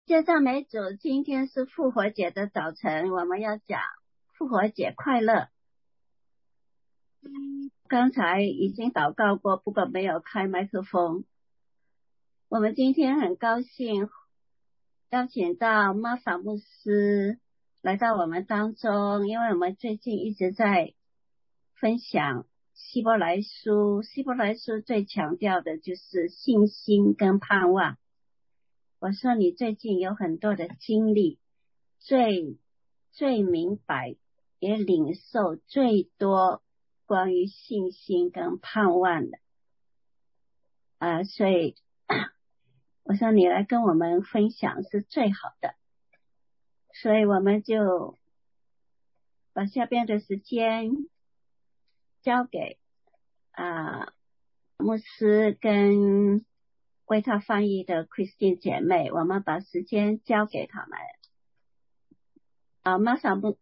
谢赞美主，今天是复活节的早晨，我们要讲复活节快乐。刚才已经祷告过，不过没有开麦克风。我们今天很高兴邀请到玛撒牧师来到我们当中，因为我们最近一直在分享希伯来书，希伯来书最强调的就是信心跟盼望。我说你最近有很多的经历，最明白也领受最多关于信心跟盼望的所以我说你来跟我们分享是最好的，所以我们就把下边的时间交给牧师跟为他翻译的 Christine 姐妹，我们把时间交给他们。Martha,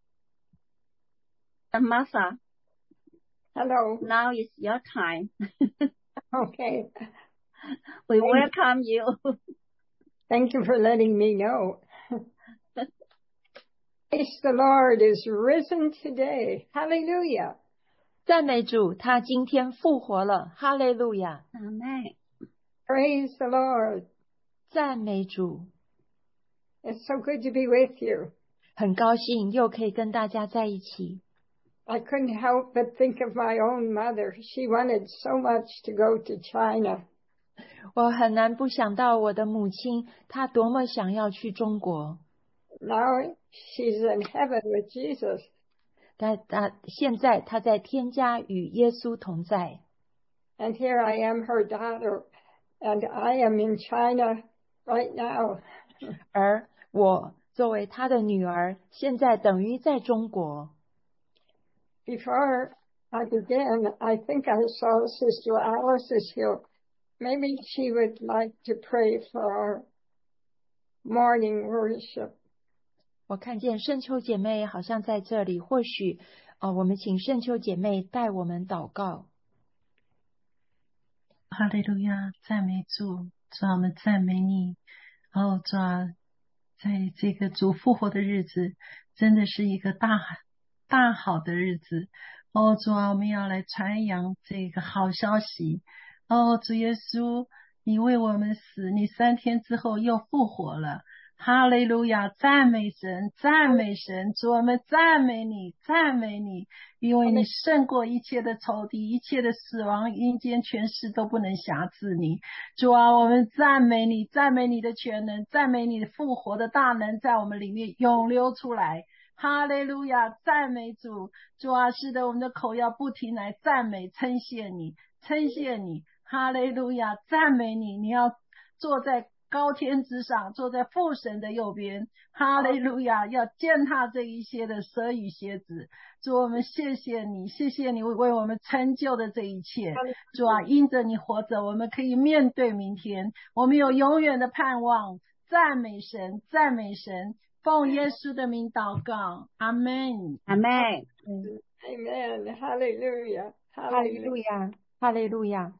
Hello. now is your time. Okay. We welcome you. Thank you for letting me know. Praise the Lord is risen today. Hallelujah. 赞美主，他今天复活了，哈利路亚。 Amen. Praise the Lord. 赞美主。 It's so good to be with you. 很高兴又可以跟大家在一起。 I couldn't help but think of my own mother. She wanted so much to go to China. 我很难不想到我的母亲，她多么想要去中国。 Now she's in heaven with Jesus. 现在她在天家与耶稣同在。 And here I am, her daughter, and I am in China right now. 而我作为她的女儿，现在等于在中国。 Before I begin, I think I saw Sister Alice is here. Maybe she would like to pray for our morning worship. 我看见圣秋姐妹好像在这里，或许我们请圣秋姐妹带我们祷告。 哈利路亚，赞美主，主啊，我们赞美你。主啊，在这个主复活的日子，真的是一个大好的日子。主啊，我们要来传扬这个好消息。主耶稣，你为我们死，你3天之后又复活了。哈利路亚，赞美神，赞美神，主，我们赞美你，赞美你，因为你胜过一切的仇敌，一切的死亡，阴间权势都不能辖制你。主啊，我们赞美你，赞美你的全能，赞美你的复活的大能在我们里面涌流出来。哈利路亚，赞美主，主啊，是的，我们的口要不停来赞美，称谢你，称谢你。哈利路亚，赞美你，你要坐在高天之上，坐在父神的右边。哈利路亚，要践踏这一些的蛇与蝎子。主，我们谢谢你，谢谢你为我们成就的这一切。主啊，因着你活着，我们可以面对明天，我们有永远的盼望。赞美神，赞美神，奉耶稣的名祷告，阿们， 阿们。 Amen. Hallelujah. 哈利路亚，哈利路亚。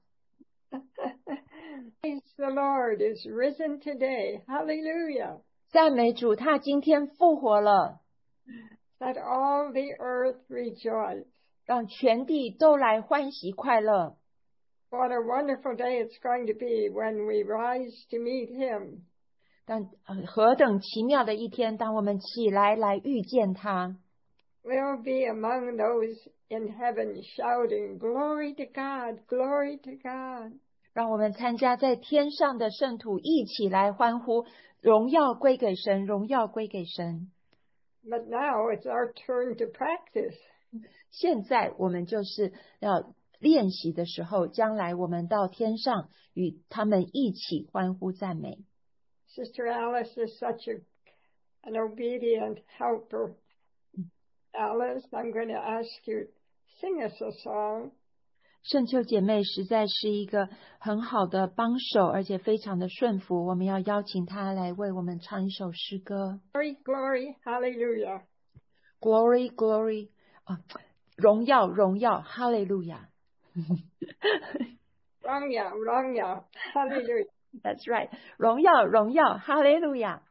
Praise the Lord is risen today. Hallelujah. 赞美主，他今天复活了。 Let all the earth rejoice. 让全地都来欢喜快乐。 What a wonderful day it's going to be when we rise to meet him. 但何等奇妙的一天，当我们起来遇见他。 We'll be among those in heaven shouting, Glory to God, glory to God. 让我们参加在天上的圣徒一起来欢呼，荣耀归给神，荣耀归给神。 But now it's our turn to practice. 现在我们就是要练习的时候，将来我们到天上与他们一起欢呼赞美。 Sister Alice is such an obedient helper. Alice, I'm going to ask you, sing us a song. 圣秋姐妹实在是一个很好的帮手，而且非常的顺服。我们要邀请她来为我们唱一首诗歌。 Glory, glory, hallelujah. Glory, glory. 荣耀，荣耀，哈利路亚。 荣耀，荣耀，hallelujah. That's right， 荣耀荣耀，哈利路亚。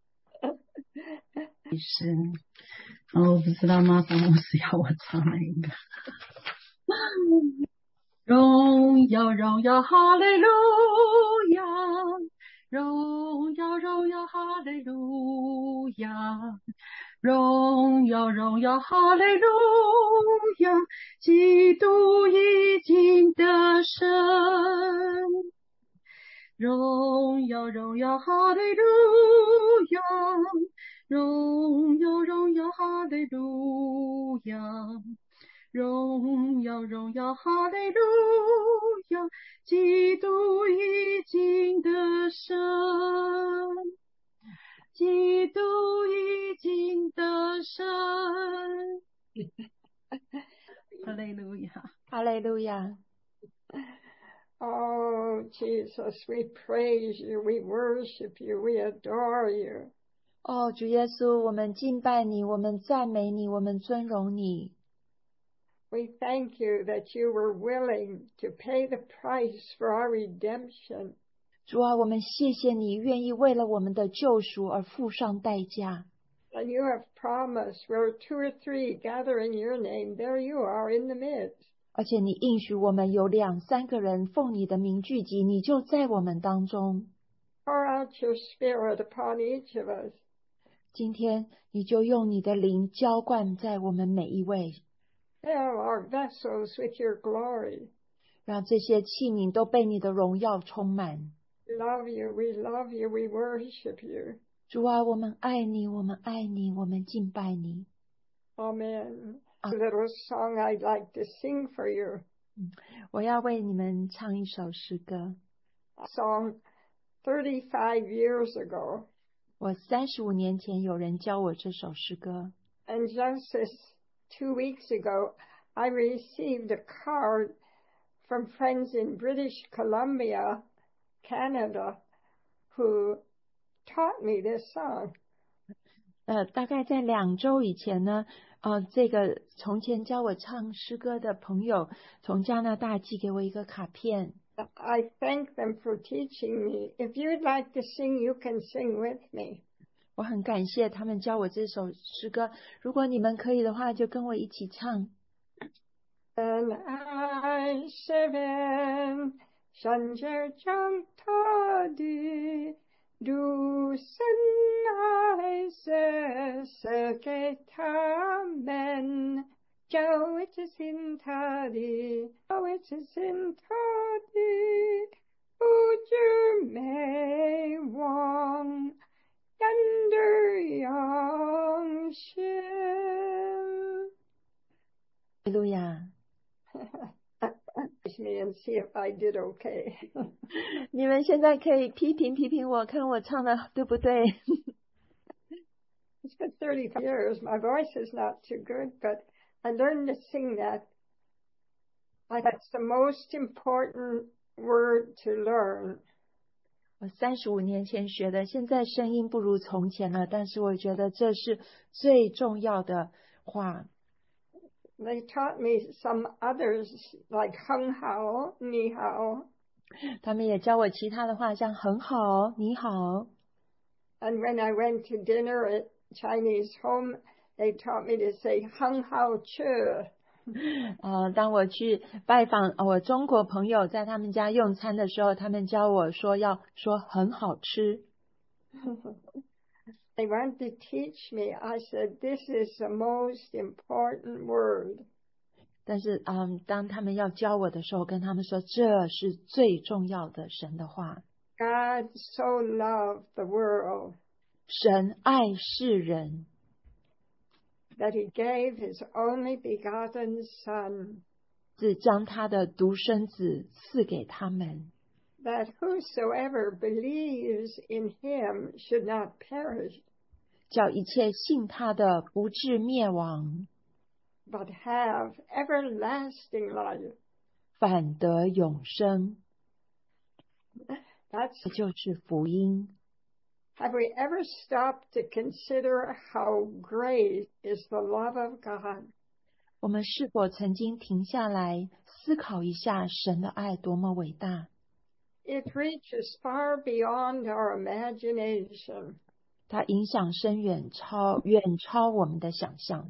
是，我不知道妈祖牧师要我唱哪一个。荣耀荣耀哈利路亚，荣耀荣耀哈利路亚，荣耀荣耀哈利路亚，基督已经得胜。荣耀荣耀哈利路亚，荣耀荣耀哈利路亚，荣耀荣耀哈利路亚，基督已经得胜，基督已经得胜。哈利路亚， 哈利路亚。 Oh, Jesus, we praise you, we worship you, we adore you. 哦，主耶稣，我们敬拜你，我们赞美你，我们尊荣你。 We thank you that you were willing to pay the price for our redemption. 主啊，我们谢谢你愿意为了我们的救赎而付上代价。 And you have promised where 2 or 3 gather in your name, there you are in the midst. 而且你应许我们有2、3个人奉你的名聚集，你就在我们当中。 Pour out your spirit upon each of us. 今天你就用你的灵浇灌在我们每一位， Fill our vessels with your glory. 让这些器皿都被你的荣耀充满。 We love you, we love you, we worship you. 主啊，我们爱你，我们爱你，我们敬拜你。 Amen. A little song I'd like to sing for you. 我要为你们唱一首诗歌。 A song 35 years ago. 我35年前有人教我这首诗歌， And just this 2 weeks ago, I received a card from friends in British Columbia, Canada, who taught me this song. 大概在2周以前呢，这个从前教我唱诗歌的朋友从加拿大寄给我一个卡片。 I thank them for teaching me. If you'd like to sing, you can sing with me. 我很感谢他们教我这首诗歌，如果你们可以的话，就跟我一起唱。 And I seven 산절 장타디 두선 아이세 세계타멘 저위치 신타디 저위치 신타디 우주매왕 연들영신 哈利路亚。 me and see if I did okay. 你们现在可以批评我，看我唱的对不对？ It's been 35 years. My voice is not too good, but I learned to sing that. That's the most important word to learn. 我35年前学的，现在声音不如从前了，但是我觉得这是最重要的话。 They taught me some others like hung hao, ni hao. 他们也教我其他的话，像很好，你好。 And when I went to dinner at Chinese home, they taught me to say hung hao che. 当我去拜访我中国朋友，在他们家用餐的时候，他们教我说要说很好吃。 They wanted to teach me. I said, this is the most important word. 但是当他们要教我的时候，跟他们说这是最重要的神的话。 God so loved the world 神爱世人， that he gave his only begotten Son, 只将他的独生子赐给他们， that whosoever believes in him should not perish, 叫一切信他的不至灭亡， but have everlasting life. 反得永生。 That's, 这就是福音。 have we ever stopped to consider how great is the love of God? 我们是否曾经停下来思考一下神的爱多么伟大？ It reaches far beyond our imagination. 它影响深远，远超我们的想象。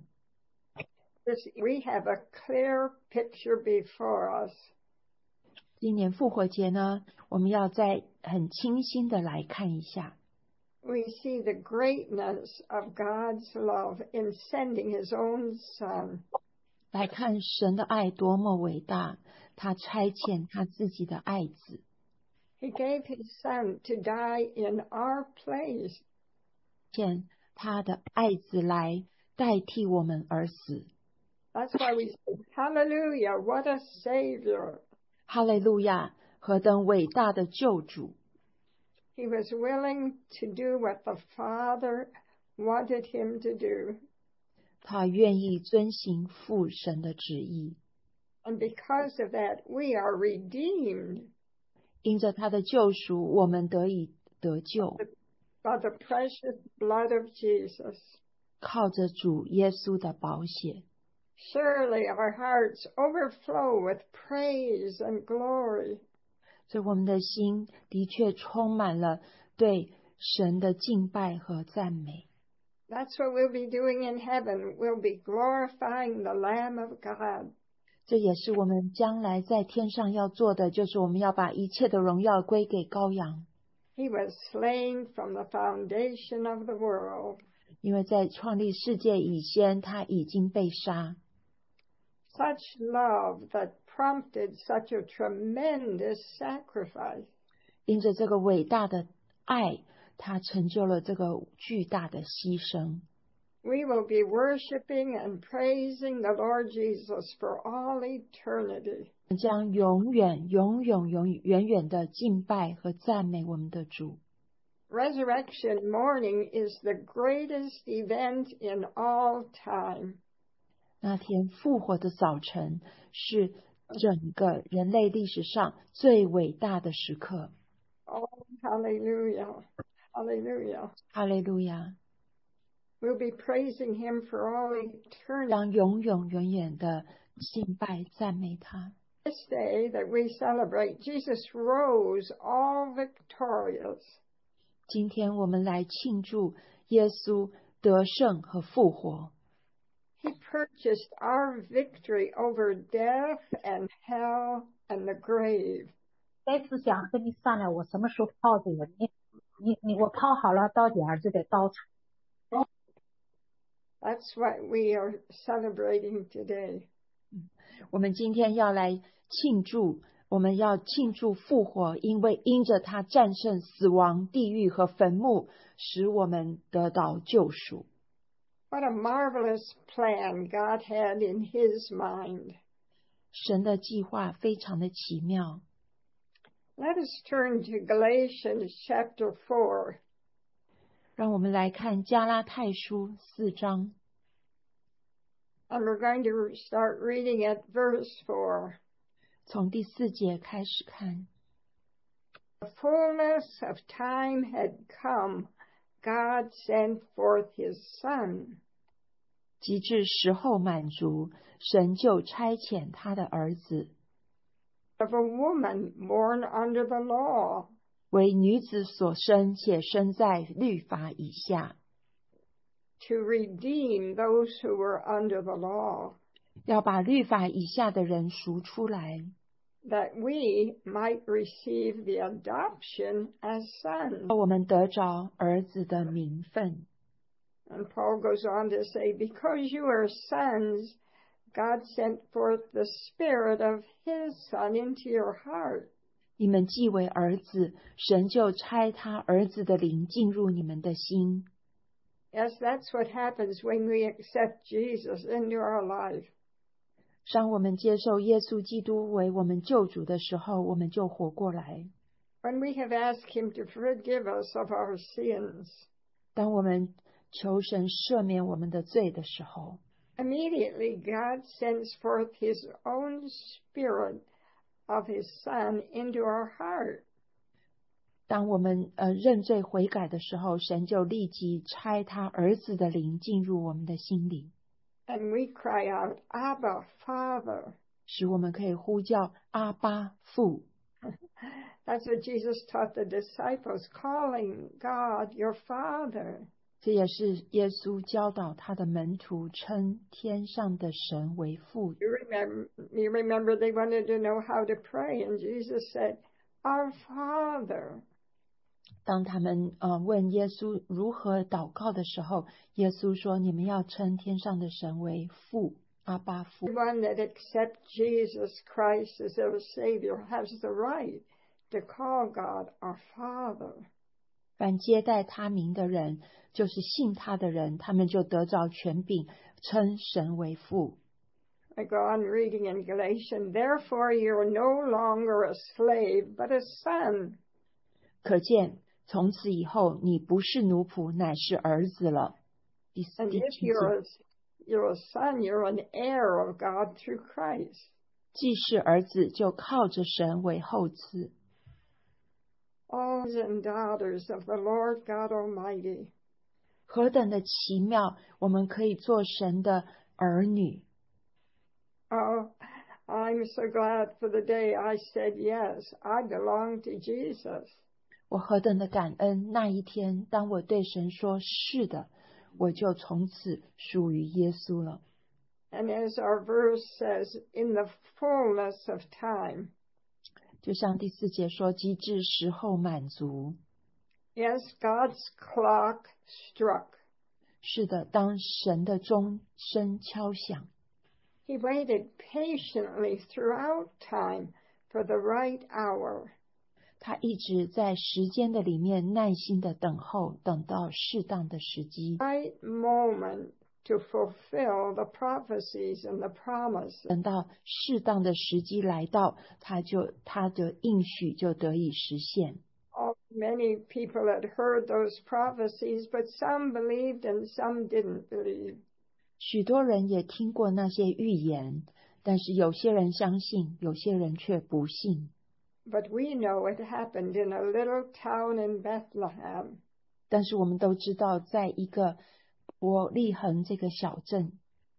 We have a clear picture before us. 今年复活节呢，我们要再很清新的来看一下。 We see the greatness of God's love in sending His own Son. 来看神的爱多么伟大，他差遣他自己的爱子。 He gave His Son to die in our place. 遣他的爱子来代替我们而死。 That's why we say, Hallelujah, what a Savior. 哈利路亚，何等伟大的救主！ He was willing to do what the Father wanted Him to do. 他愿意遵行父神的旨意。 And because of that, we are redeemed. 因着他的救赎，我们得以得救。 By the precious blood of Jesus. 靠着主耶稣的宝血。 Surely our hearts overflow with praise and glory. 所以我们的心的确充满了对神的敬拜和赞美。 That's what we'll be doing in heaven. We'll be glorifying the Lamb of God. 这也是我们将来在天上要做的，就是我们要把一切的荣耀归给羔羊。 He was slain from the foundation of the world. 因为在创立世界以前，他已经被杀。 Such love that prompted such a tremendous sacrifice. 因着这个伟大的爱，他成就了这个巨大的牺牲。 We will be worshiping and praising the Lord Jesus for all eternity. 将永远的敬拜和赞美我们的主。 Resurrection morning is the greatest event in all time. 那天复活的早晨是整个人类历史上最伟大的时刻。 Oh, hallelujah. Hallelujah. 哈利路亚。 We'll be praising Him for all eternity. 将永远的敬拜赞美他。 This day that we celebrate, Jesus rose all victorious. 今天我们来庆祝耶稣得胜和复活。 He purchased our victory over death and hell and the grave. 该次想跟你商量，我什么时候泡这个？我泡好了，到点儿就得倒出。 That's what we are celebrating today. 我们今天要来庆祝，我们要庆祝复活，因为因着他战胜死亡、地狱和坟墓，使我们得到救赎。 What a marvelous plan God had in His mind. 神的计划非常的奇妙。 Let us turn to Galatians chapter 4. 让我们来看加拉太书4章。 And we're going to start reading at verse 4. 从第4节开始看。 The fullness of time had come. God sent forth His Son. 及至时候满足，神就差遣他的儿子。 Of a woman born under the law. 为女子所生，且生在律法以下。 To redeem those who were under the law. 要把律法以下的人赎出来。 That we might receive the adoption as sons. 我们得着儿子的名分。 And Paul goes on to say, because you are sons, God sent forth the Spirit of His Son into your heart. 你们既为儿子，神就差他儿子的灵进入你们的心。 Yes, that's what happens when we accept Jesus into our life. 当我们接受耶稣基督为我们救主的时候，我们就活过来。 When we have asked Him to forgive us of our sins. 当我们求神赦免我们的罪的时候， Immediately God sends forth His own Spirit of His Son into our heart. 当我们认罪悔改的时候，神就立即差他儿子的灵进入我们的心里。 And we cry out, Abba, Father. 使我们可以呼叫阿爸父。 That's what Jesus taught the disciples, calling God your Father. 这也是耶稣教导他的门徒称天上的神为父。 You remember they wanted to know how to pray, and Jesus said, Our Father. 当他们问耶稣如何祷告的时候，耶稣说：“你们要称天上的神为父，阿爸父。” One that accepts Jesus Christ as their Savior has the right to call God our Father. 凡接待他名的人，就是信他的人，他们就得着权柄，称神为父。 I go on reading in Galatians, therefore you are no longer a slave, but a son. 可见从此以后，你不是奴仆，乃是儿子了。 And if you're a son, you're an heir of God through Christ. 既是儿子，就靠着神为后嗣。 Sons and daughters of the Lord God Almighty. 何等的奇妙！我们可以做神的儿女。 Oh, I'm so glad for the day I said yes. I belong to Jesus. 我何等的感恩！那一天，当我对神说是的，我就从此属于耶稣了。 And as our verse says, in the fullness of time. 就像第4节说，及至时候满足。 Yes, God's clock struck. 是的，当神的钟声敲响。 He waited patiently throughout time for the right hour. 他一直在时间的里面耐心的等候，等到适当的时机。 Right moment to fulfill the prophecies and the promises. 等到适当的时机来到，他的应许就得以实现。 Many people had heard those prophecies, but some believed and some didn't believe. 许多人也听过那些预言，但是有些人相信，有些人却不信。 But we know it happened in a little town in Bethlehem. 但是我们都知道，在一个伯利恒这个小镇。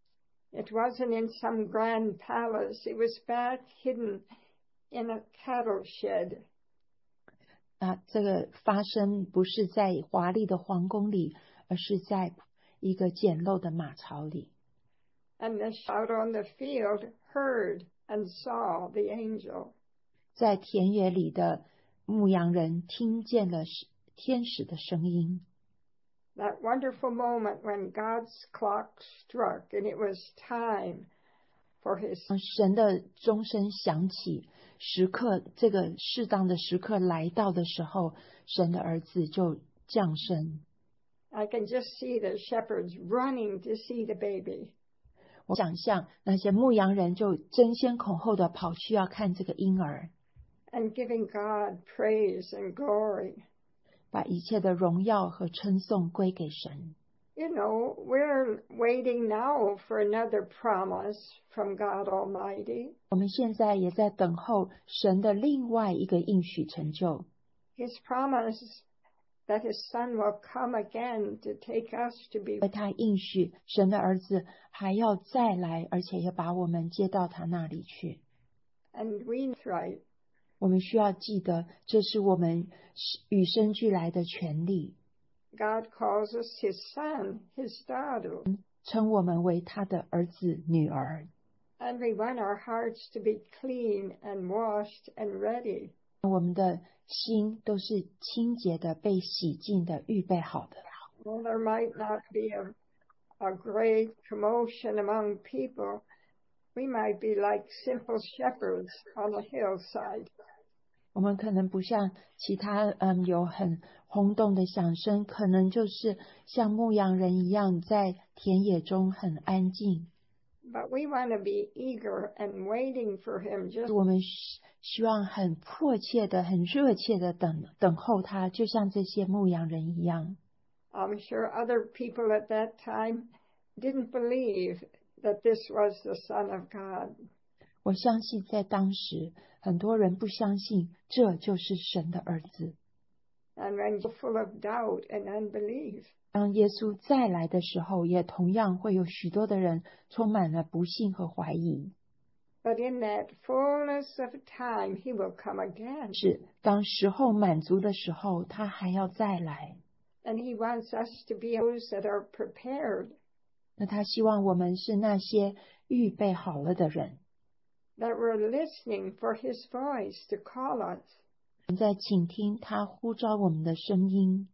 It wasn't in some grand palace. It was back hidden in a cattle shed. 这个发生不是在华丽的皇宫里，而是在一个简陋的马槽里。 And the shout on the field heard and saw the angel. 在田野里的牧羊人听见了天使的声音。 That wonderful moment when God's clock struck and it was time for his. 神的钟声响起，时刻这个适当的时刻来到的时候，神的儿子就降生。 I can just see the shepherds running to see the baby. 我想象那些牧羊人就争先恐后的跑去要看这个婴儿。 And giving God praise and glory. 把一切的荣耀和称颂归给神。 You know, we're waiting now for another promise from God Almighty. 我们现在也在等候神的另外一个应许成就。 His promise that his son will come again to take us to be. 他应许神的儿子还要再来，而且要把我们接到他那里去。 And we right. 我们需要记得，这是我们与生俱来的权利。 God calls us his son, his daughter. 称我们为他的儿子、女儿。 And we want our hearts to be clean and washed and ready. 我们的心都是清洁的、被洗净的、预备好的。 Well, there might not be a great commotion among people. We might be like simple shepherds on a hillside. 我们可能不像其他有很轰动的响声，可能就是像牧羊人一样在田野中很安静。 But we want to be eager and waiting for him. 我们希望很迫切的、很热切的等候他，就像这些牧羊人一样。 I'm sure other people at that time didn't believe that this was the Son of God. 我相信在当时，很多人不相信这就是神的儿子。 And when you're full of doubt and unbelief. 当耶稣再来的时候，也同样会有许多的人充满了不信和怀疑。 But in that fullness of time, he will come again. 是当时候满足的时候，他还要再来。 And he wants us to be those that are prepared, 那他希望我们是那些预备好了的人， that we're listening for his voice to call us. 在倾听他呼召我们的声音。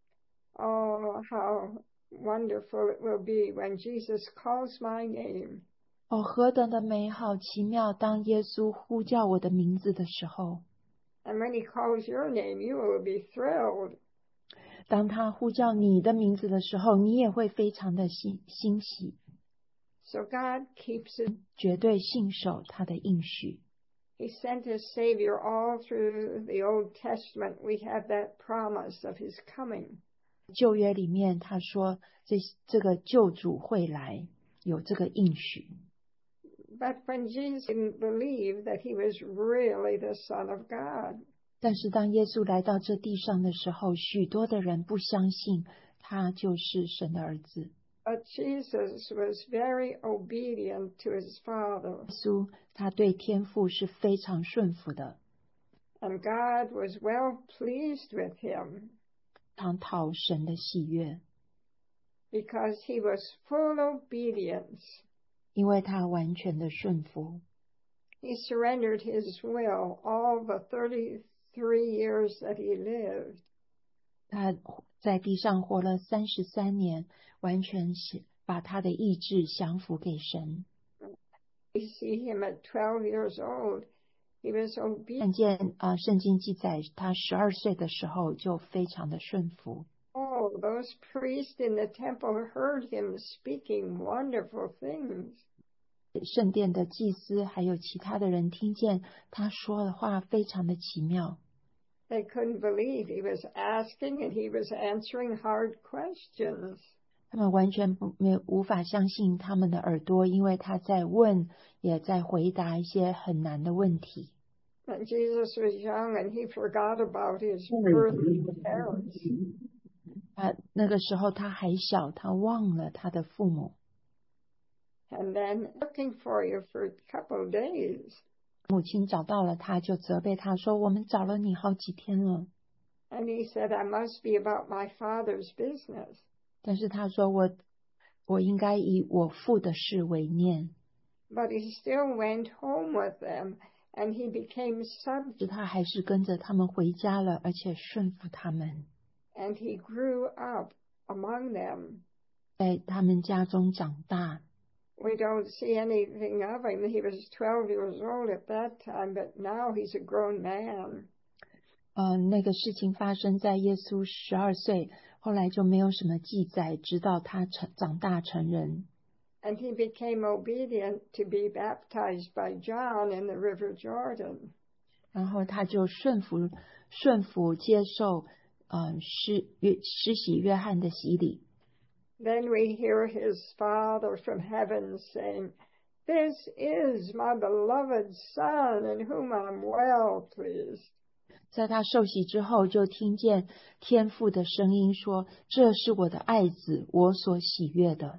Oh, how wonderful it will be when Jesus calls my name. 哦，何等的美好奇妙！当耶稣呼叫我的名字的时候， And when he calls your name, you will be thrilled. 当他呼叫你的名字的时候，你也会非常的欣喜， So God keeps it. 绝对信守他的应许。 He sent his Savior all through the Old Testament. We have that promise of his coming. 旧约里面他说这个救主会来，有这个应许。 But when Jesus didn't believe that he was really the Son of God, 但是当耶稣来到这地上的时候，许多的人不相信他就是神的儿子。 but Jesus was very obedient to his Father, 耶稣他对天父是非常顺服的， and God was well pleased with him 常讨神的喜悦， because he was full obedience. 因为他完全的顺服。 He surrendered his will all the 33 years that he lived. 他在地上活了33年，完全是把他的意志降服给神。 We see him at 12 years old. He was 看 obedient. 见圣经记载他12岁的时候就非常的顺服。 Oh, those priests in the temple heard him speaking wonderful things. 圣殿的祭司还有其他的人听见他说的话非常的奇妙， They couldn't believe he was asking and he was answering hard questions. 他们完全无法相信他们的耳朵，因为他在问也在回答一些很难的问题。 And Jesus was young and he forgot about his earthly parents. 那个时候他还小，他忘了他的父母。 And then looking for you for a couple of days. 母亲找到了他，就责备他说：“我们找了你好几天了。” And he said, I must be about my Father's business. 但是他说我应该以我父的事为念。 But he still went home with them and he became subject 他还是跟着他们回家了，而且顺服他们， and he grew up among them. 在他们家中长大。 We don't see anything of him. He was 12 years old at that time, but now he's a grown man. 那个事情发生在耶稣12岁，后来就没有什么记载，直到他长大成人。 And he became obedient to be baptized by John in the River Jordan. 然后他就顺服接受施洗约翰的洗礼。 Then we hear his Father from heaven saying, This is my beloved Son in whom I'm well pleased. 在他受洗之后，就听见天父的声音说：“这是我的爱子，我所喜悦的。”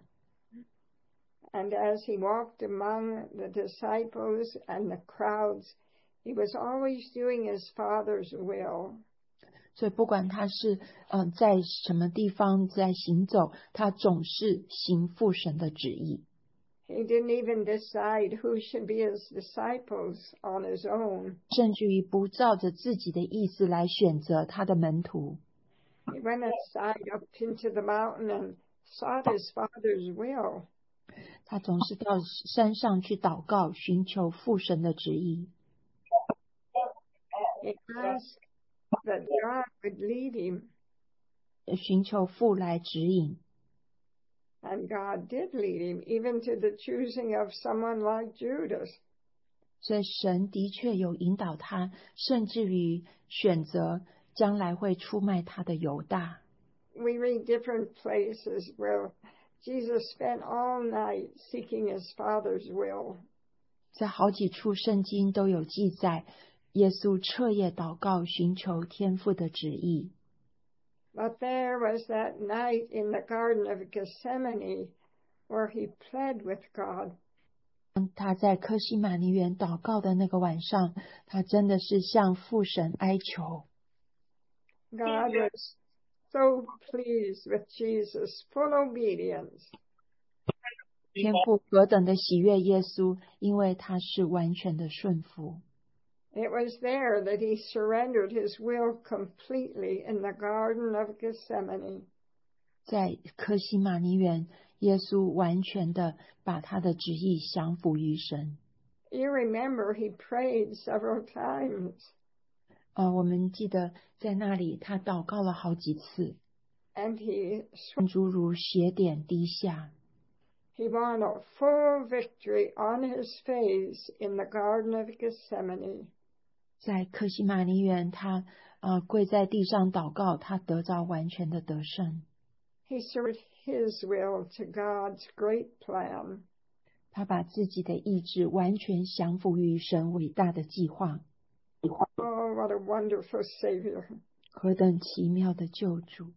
And as he walked among the disciples and the crowds, he was always doing his Father's will. 所以不管他是在什么地方在行走，他总是行父神的旨意。 He didn't even decide who should be his disciples on his own. 甚至于不照着自己的意思来选择他的门徒。 He went aside up into the mountain and sought his Father's will. 他总是到山上去祷告，寻求父神的旨意。 He asked that God would lead him, 寻求父来指引。 and God did lead him, even to the choosing of someone like Judas. 所以神的确有引导他，甚至于选择将来会出卖他的犹大。 We read different places where Jesus spent all night seeking his Father's will. 在好几处圣经都有记载，耶稣彻夜祷告，寻求天父的旨意。 But there was that night in the Garden of Gethsemane where he pled with God. 他在科西玛尼园祷告的那个晚上，他真的是向父神哀求。 God was so pleased with Jesus' full obedience. 天父何等的喜悦耶稣，因为他是完全的顺服。 It was there that he surrendered his will completely in the Garden of Gethsemane. 在科西玛尼园，耶稣完全的把他的旨意降服于神。 You remember he prayed several times. 我们记得在那里他祷告了好几次， And he 诸如血点滴下。 won a full victory on his face in the Garden of Gethsemane. 在科西玛尼园，他跪在地上祷告，他得着完全的得胜。 He surrendered his will to God's great plan. 他把自己的意志完全降服于神伟大的计划。 Oh, what a wonderful Savior. 何等奇妙的救主！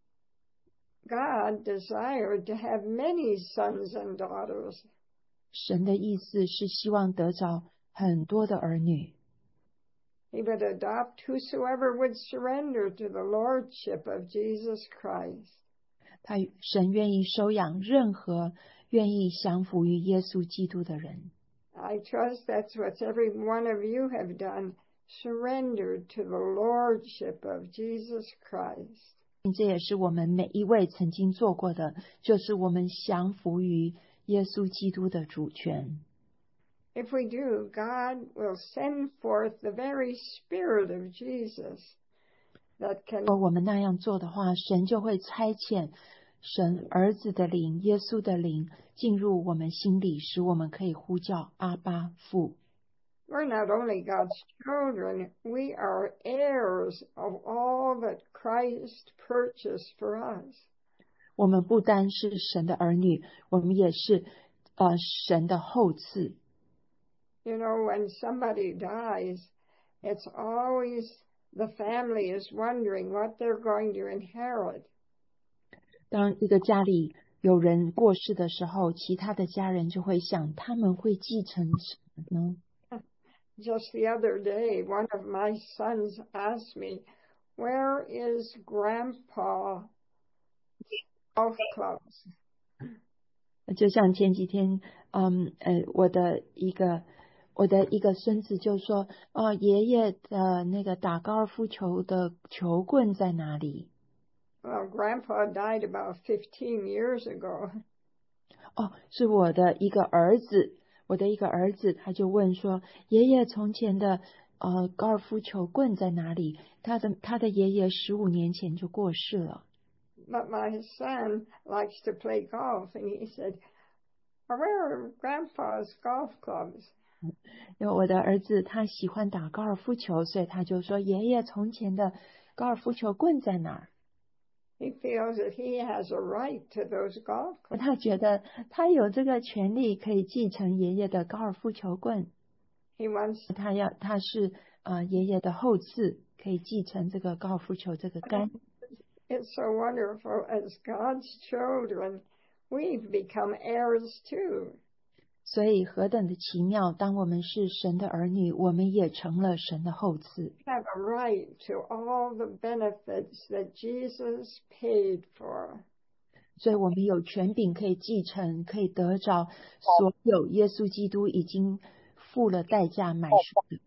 God desired to have many sons and daughters. 神的意思是希望得着很多的儿女。 He would adopt whosoever would surrender to the Lordship of Jesus Christ. 神愿意收养任何愿意降服于耶稣基督的人。 I trust that's what every one of you have done, surrendered to the Lordship of Jesus Christ. 这也是我们每一位曾经做过的，就是我们降服于耶稣基督的主权。 If we do, God will send forth the very Spirit of Jesus that can. 如果我们那样做的话，神就会差遣神儿子的灵，耶稣的灵进入我们心里，使我们可以呼叫阿爸父。 We're not only God's children, we are heirs of all that Christ purchased for us. 我们不单是神的儿女，我们也是神的后嗣。 You know, when somebody dies, it's always the family is wondering what they're going to inherit. 当一个家里有人过世的时候，其他的家人就会想，他们会继承什么呢？ Just the other day, one of my sons asked me, "Where is Grandpa golf clubs?" 就像前几天，我的一个孙子就说，爷爷的那个打高尔夫球的球棍在哪里？ Well, Grandpa died about 15 years ago. 是我的一个儿子，他就问说，爷爷从前的高尔夫球棍在哪里？他的爷爷15年前就过世了。 But my son likes to play golf, and he said, "Where are Grandpa's golf clubs?" 因为我的儿子他喜欢打高尔夫球，所以他就说，爷爷从前的高尔夫球棍在哪儿？ He feels that he has a right to those golf clubs. 他觉得他有这个权利可以继承爷爷的高尔夫球棍。 He wants. 他是爷爷的后嗣，可以继承这个高尔夫球这个杆。 It's so wonderful. As God's children, we've become heirs too. 所以何等的奇妙！当我们是神的儿女，我们也成了神的后嗣。 We have a right to all the benefits that Jesus paid for. 所以我们有权柄可以继承，可以得着所有耶稣基督已经付了代价买赎的。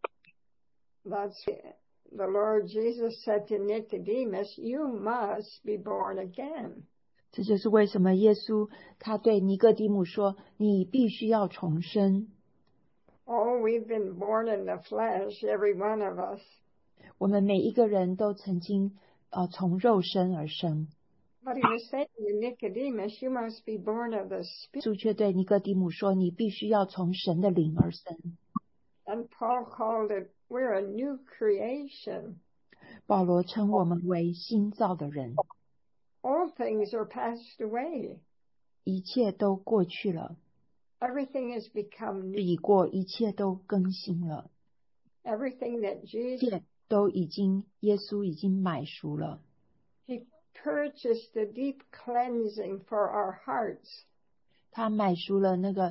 That's the Lord Jesus said to Nicodemus, "You must be born again." 这就是为什么耶稣他对尼哥底母说：“你必须要重生。” Oh, we've been born in the flesh, every one of us. 我们每一个人都曾经从肉身而生。 But he was saying to Nicodemus, "You must be born of the Spirit." 耶稣却对尼哥底母说：“你必须要从神的灵而生。” And Paul called it, "We're a new creation." 保罗称我们为新造的人， All things are passed away. 一切都过去了， Everything has become new. 已过，一切都更新了， Everything that 一 Jesus, 切都耶稣已经买赎了。 he purchased the deep cleansing for our hearts. 他买赎了那个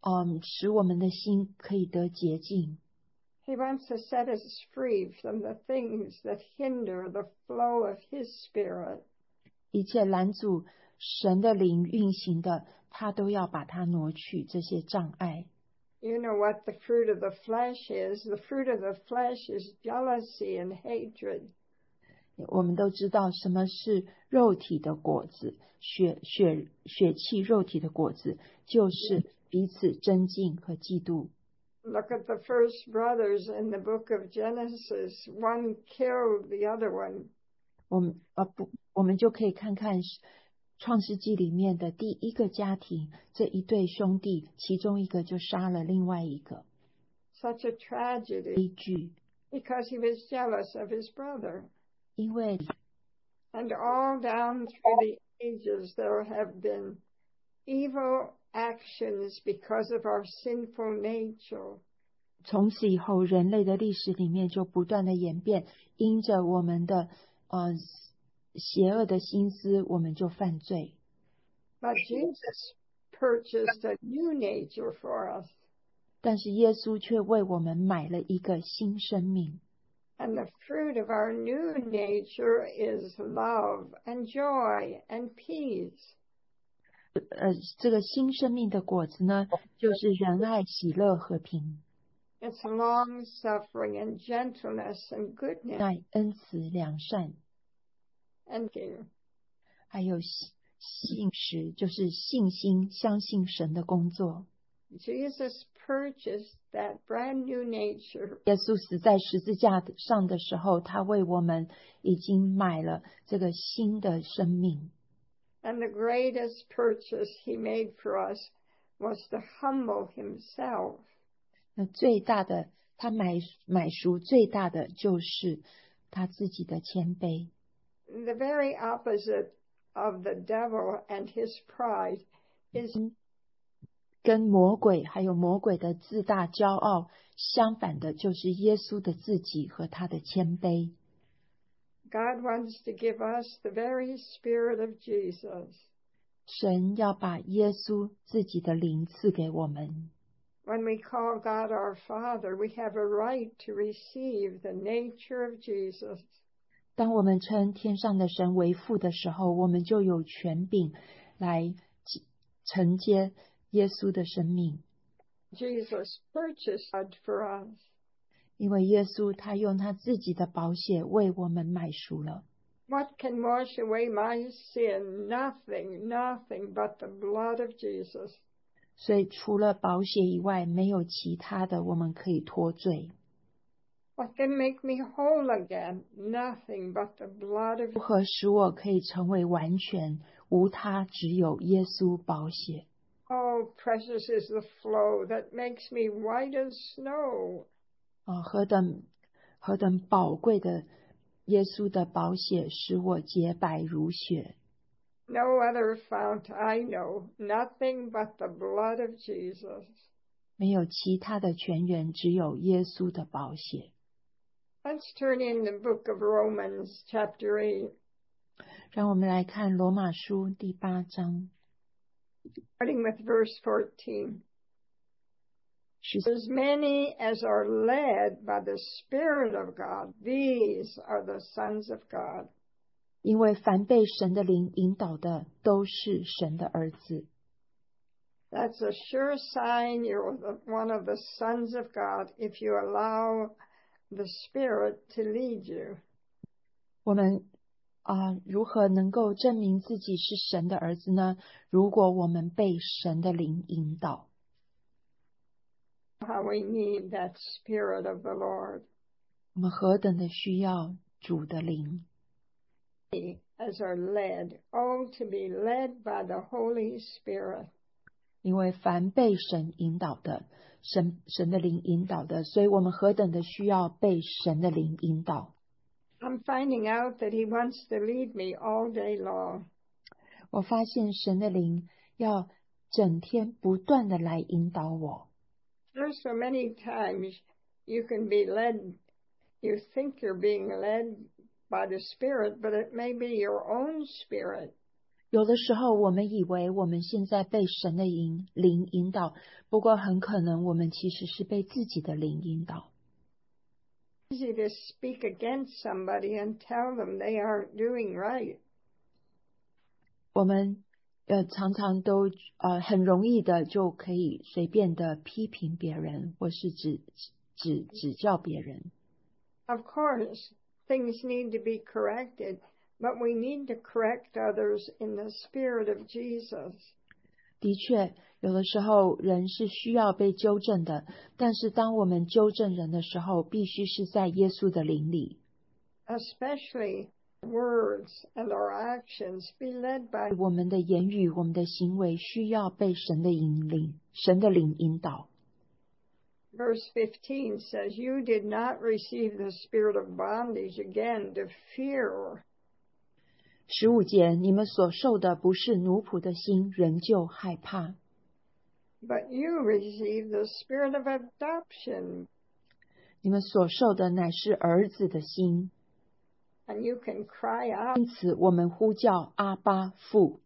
使我们的心可以得洁净。 He wants to set us free from the things that hinder the flow of His Spirit. 一切拦阻神的灵运行的，他都要把它挪去，这些障碍。 You know what the fruit of the flesh is. The fruit of the flesh is jealousy and hatred. 我们都知道什么是肉体的果子，血气肉体的果子就是彼此争竞和嫉妒。 Look at the first brothers in the book of Genesis. One killed the other one. 我们就可以看看创世纪里面的第一个家庭，这一对兄弟，其中一个就杀了另外一个。 Such a tragedy. 悲剧。 Because he was jealous of his brother. 因为 And all down through the ages there have been evil actions because of our sinful nature. 从此以后，人类的历史里面就不断的演变，因着我们的邪恶的心思，我们就犯罪。 But Jesus purchased a new nature for us. 但是耶稣却为我们买了一个新生命。 And the fruit of our new nature is love and joy and peace. 这个新生命的果子呢，就是仁爱、喜乐、和平。 It's long suffering and gentleness and goodness. 爱、恩慈、良善。 And 还有信实，就是信心，相信神的工作。 Jesus purchased that brand new nature. 耶稣死在十字架上的时候，他为我们已经买了这个新的生命。 And the greatest purchase he made for us was to humble himself. 那最大的，他买赎最大的就是他自己的谦卑。 The very opposite of the devil and his pride is 跟魔鬼还有魔鬼的自大骄傲相反的，就是耶稣的自己和他的谦卑。 God wants to give us the very spirit of Jesus. 神要把耶稣自己的灵赐给我们。 When we call God our Father, we have a right to receive the nature of Jesus. 当我们称天上的神为父的时候，我们就有权柄来承接耶稣的生命。 Jesus purchased blood for us. 因为耶稣他用他自己的宝血为我们买赎了。 What can wash away my sin? Nothing, nothing but the blood of Jesus. 所以除了宝血以外，没有其他的我们可以脱罪。 What can make me whole again? Nothing but the blood of 如何使我可以成为完全？无他，只有耶稣宝血。 Oh, precious is the flow that makes me white as snow. 何等宝贵的耶稣的宝血，使我洁白如雪。 No other fount I know, nothing but the blood of Jesus. 没有其他的泉源，只有耶稣的宝血。 Let's turn in the book of Romans, chapter 8. 让我们来看罗马书第8章。 Starting with verse 14. As many as are led by the Spirit of God, these are the sons of God. 因为凡被神的灵引导的，都是神的儿子。 That's a sure sign you're one of the sons of God if you allow the Spirit to lead you. 我们如何能够证明自己是神的儿子呢？如果我们被神的灵引导。 How we need that Spirit of the Lord. 我们何等的需要主的灵。 As are led, all to be led by the Holy Spirit. 因为凡被神引导的，神的灵引导的，所以我们何等的需要被神的灵引导。 I'm finding out that He wants to lead me all day long. 我发现神的灵要整天不断的来引导我。 There's so many times you can be led, you think you're being led by the Spirit, but it may be your own spirit. 有的时候我们以为我们现在被神的灵引导，不过很可能我们其实是被自己的灵引导。 Easy to speak against somebody and tell them they aren't doing right. 我们常常都很容易的就可以随便的批评别人，或是指教别人。 Of course, things need to be corrected, but we need to correct others in the Spirit of Jesus. 的确，有的时候人是需要被纠正的，但是当我们纠正人的时候，必须是在耶稣的灵里。 Especially words and our actions be led by 我们的言语、我们的行为需要被神的灵引导。 Verse 15 says, "You did not receive the spirit of bondage again to fear." 15节，你们所受的不是奴仆的心，仍旧害怕。 But you received the spirit of adoption. 你们所受的乃是儿子的心， And you can cry out. 因此我们呼叫阿爸父。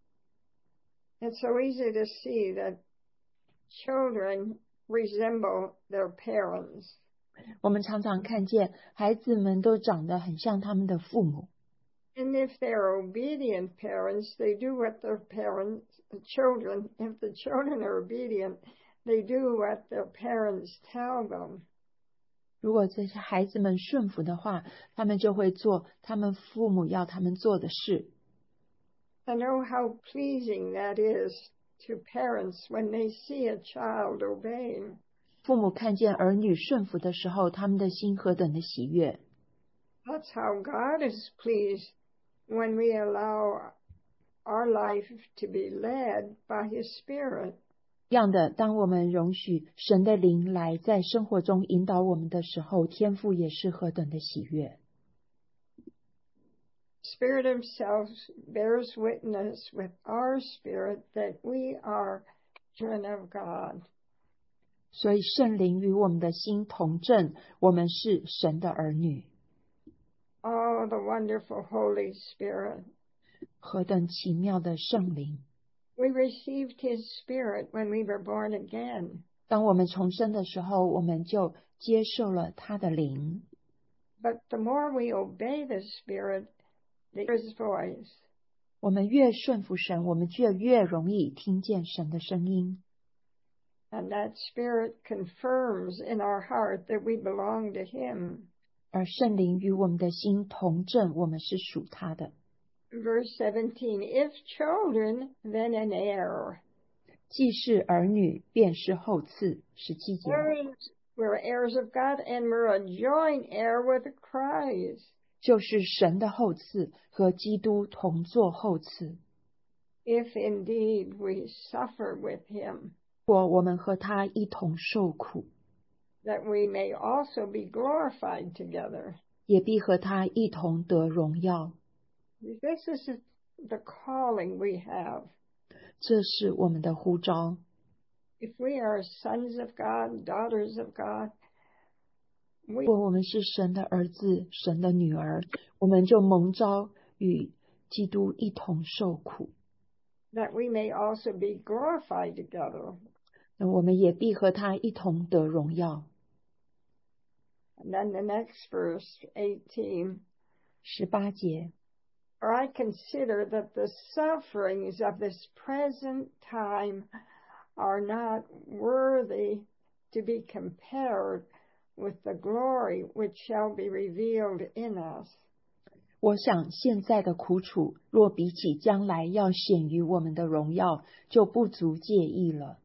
It's so easy to see that children resemble their parents. 我们常常看见孩子们都长得很像他们的父母。 And if they're obedient parents, they do what their children, if the children are obedient, they do what their parents tell them. 如果这些孩子们顺服的话，他们就会做他们父母要他们做的事。 I know how pleasing that is to parents when they see a child obeying. 父母看见儿女顺服的时候，他们的心何等的喜悦。 That's how God is pleased when we allow our life to be led by His Spirit. 一样的，当我们容许神的灵来在生活中引导我们的时候，天父也是何等的喜悦。 Spirit Himself bears witness with our spirit that we are children of God. 所以圣灵与我们的心同证，我们是神的儿女。 Oh, the wonderful Holy Spirit. 何等奇妙的圣灵！ We received His Spirit when we were born again. 当我们重生的时候，我们就接受了他的灵。 But the more we obey the Spirit, His voice. 我们越顺服神，我们就越容易听见神的声音。 And that Spirit confirms in our heart that we belong to Him. 而圣灵与我们的心同证，我们是属他的。 Verse 17, if children, then an heir. 既是儿女，便是后嗣。17节， We're heirs of God and we're a joint heir with Christ. 就是神的后嗣，和基督同作后嗣。 If indeed we suffer with Him, 或我们和他一同受苦， that we may also be glorified together. 也必和他一同得荣耀。 This is the calling we have. 这是我们的呼召。 If we are sons of God, daughters of God, 如果我们是神的儿子、神的女儿，我们就蒙召与基督一同受苦， that we may also be glorified together. 那我们也必和他一同得荣耀。 And then the next verse, 18. 18节， For I consider that the sufferings of this present time are not worthy to be compared with the glory which shall be revealed in us. 我想现在的苦楚，若比起将来要显于我们的荣耀，就不足介意了。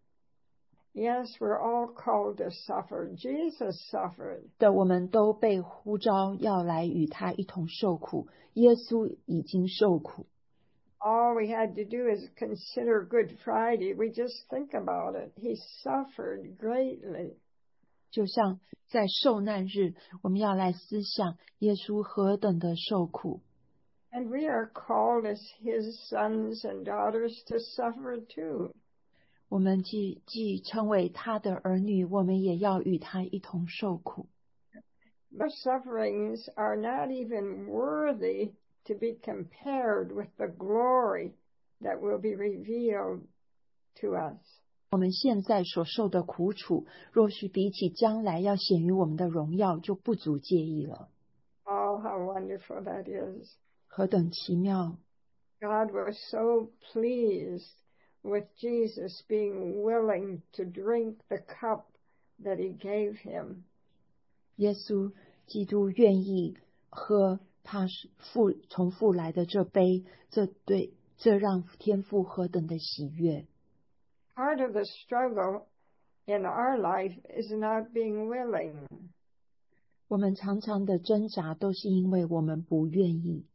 Yes, we're all called to suffer. Jesus suffered. 的，我们都被呼召要来与他一同受苦。耶稣已经受苦， All we had to do is consider Good Friday. We just think about it. He suffered greatly. 就像在受难日，我们要来思想耶稣何等的受苦。 And we are called as His sons and daughters to suffer too. 我们既称为他的儿女，我们也要与他一同受苦。 Our sufferings are not even worthy to be compared with the glory that will be revealed to us. 我们现在所受的苦楚，若是比起将来要显于我们的荣耀，就不足介意了。 Oh, how wonderful that is. 何等奇妙！ God was so pleased with Jesus being willing to drink the cup that he gave him. 耶稣基督愿意喝他从父来的这杯，这让天父何等的喜悦！ Part of the struggle in our life is not being willing. 我们常常的挣扎，都是因为我们不愿意。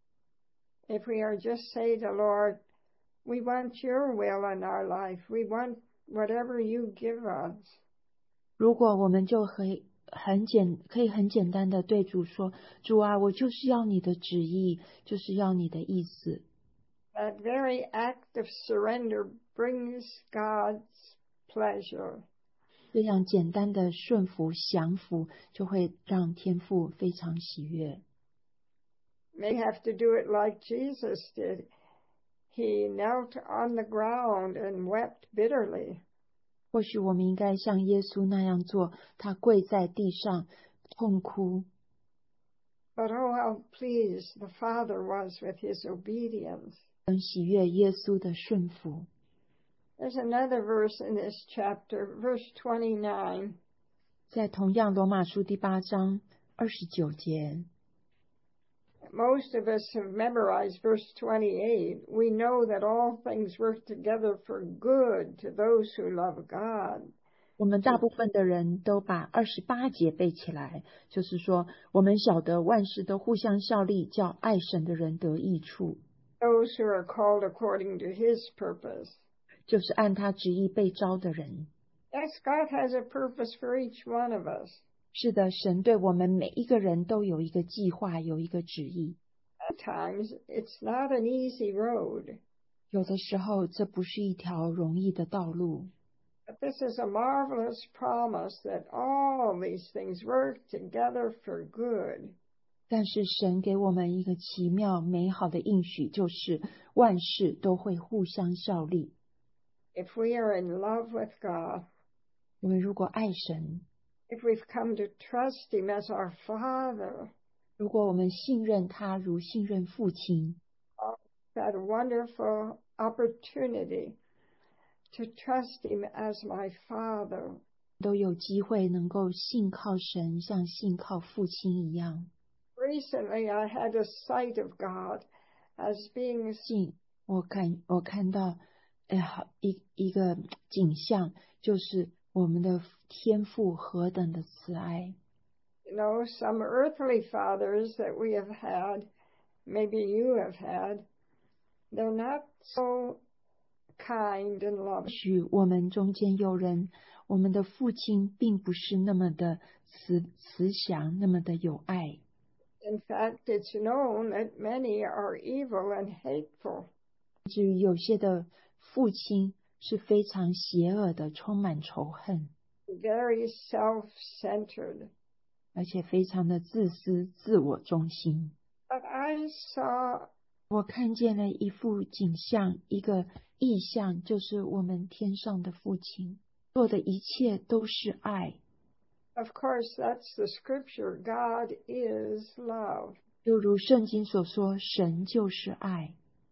If we are just say to Lord, we want your will in our life. We want whatever you give us. 如果我们就可以很简单的对主说：“主啊，我就是要你的旨意，就是要你的意思。” That very act of surrender brings God's pleasure. 这样简单的顺服、降服，就会让天父非常喜悦。 May have to do it like Jesus did. He knelt on the ground and wept bitterly. 或许我们应该像耶稣那样做，他跪在地上痛哭。 But oh, how pleased the Father was with his obedience. 很喜悦耶稣的顺服。 There's another verse in this chapter, verse 29. 在同样罗马书第8章29节。 Most of us have memorized verse 28. We know that all things work together for good to those who love God. 我们大部分的人都把28节背起来，就是说，我们晓得万事都互相效力，叫爱神的人得益处， Those who are called according to his purpose. 就是按他旨意被招的人。 Yes, God has a purpose for each one of us. 是的，神对我们每一个人都有一个计划，有一个旨意。 At times, it's not an easy road. 有的时候，这不是一条容易的道路。 But this is a marvelous promise that all these things work together for good. 但是神给我们一个奇妙美好的应许，就是万事都会互相效力。 If we are in love with God, 我们如果爱神， if we've come to trust him as our Father, 如果我们信任他如信任父亲， that wonderful opportunity to trust him as my Father. 都有机会能够信靠神，像信靠父亲一样。 Recently, I had a sight of God as being 我看到一个景象，就是我们的天父何等的慈爱。 some earthly fathers that we have had, maybe you have had, they're not so kind and loving. 许我们中间有人，我们的父亲并不是那么的慈祥，那么的有爱。 In fact, it's known that many are evil and hateful. 至于有些的父亲是非常邪恶的，充满仇恨， Very self-centered. 而且非常的自私、自我中心。 But I saw 我看见了一幅景象，一个意象，就是我们天上的父亲做的一切都是爱。 Of course, that's the scripture. God is love. 就如圣经所说，神就是爱。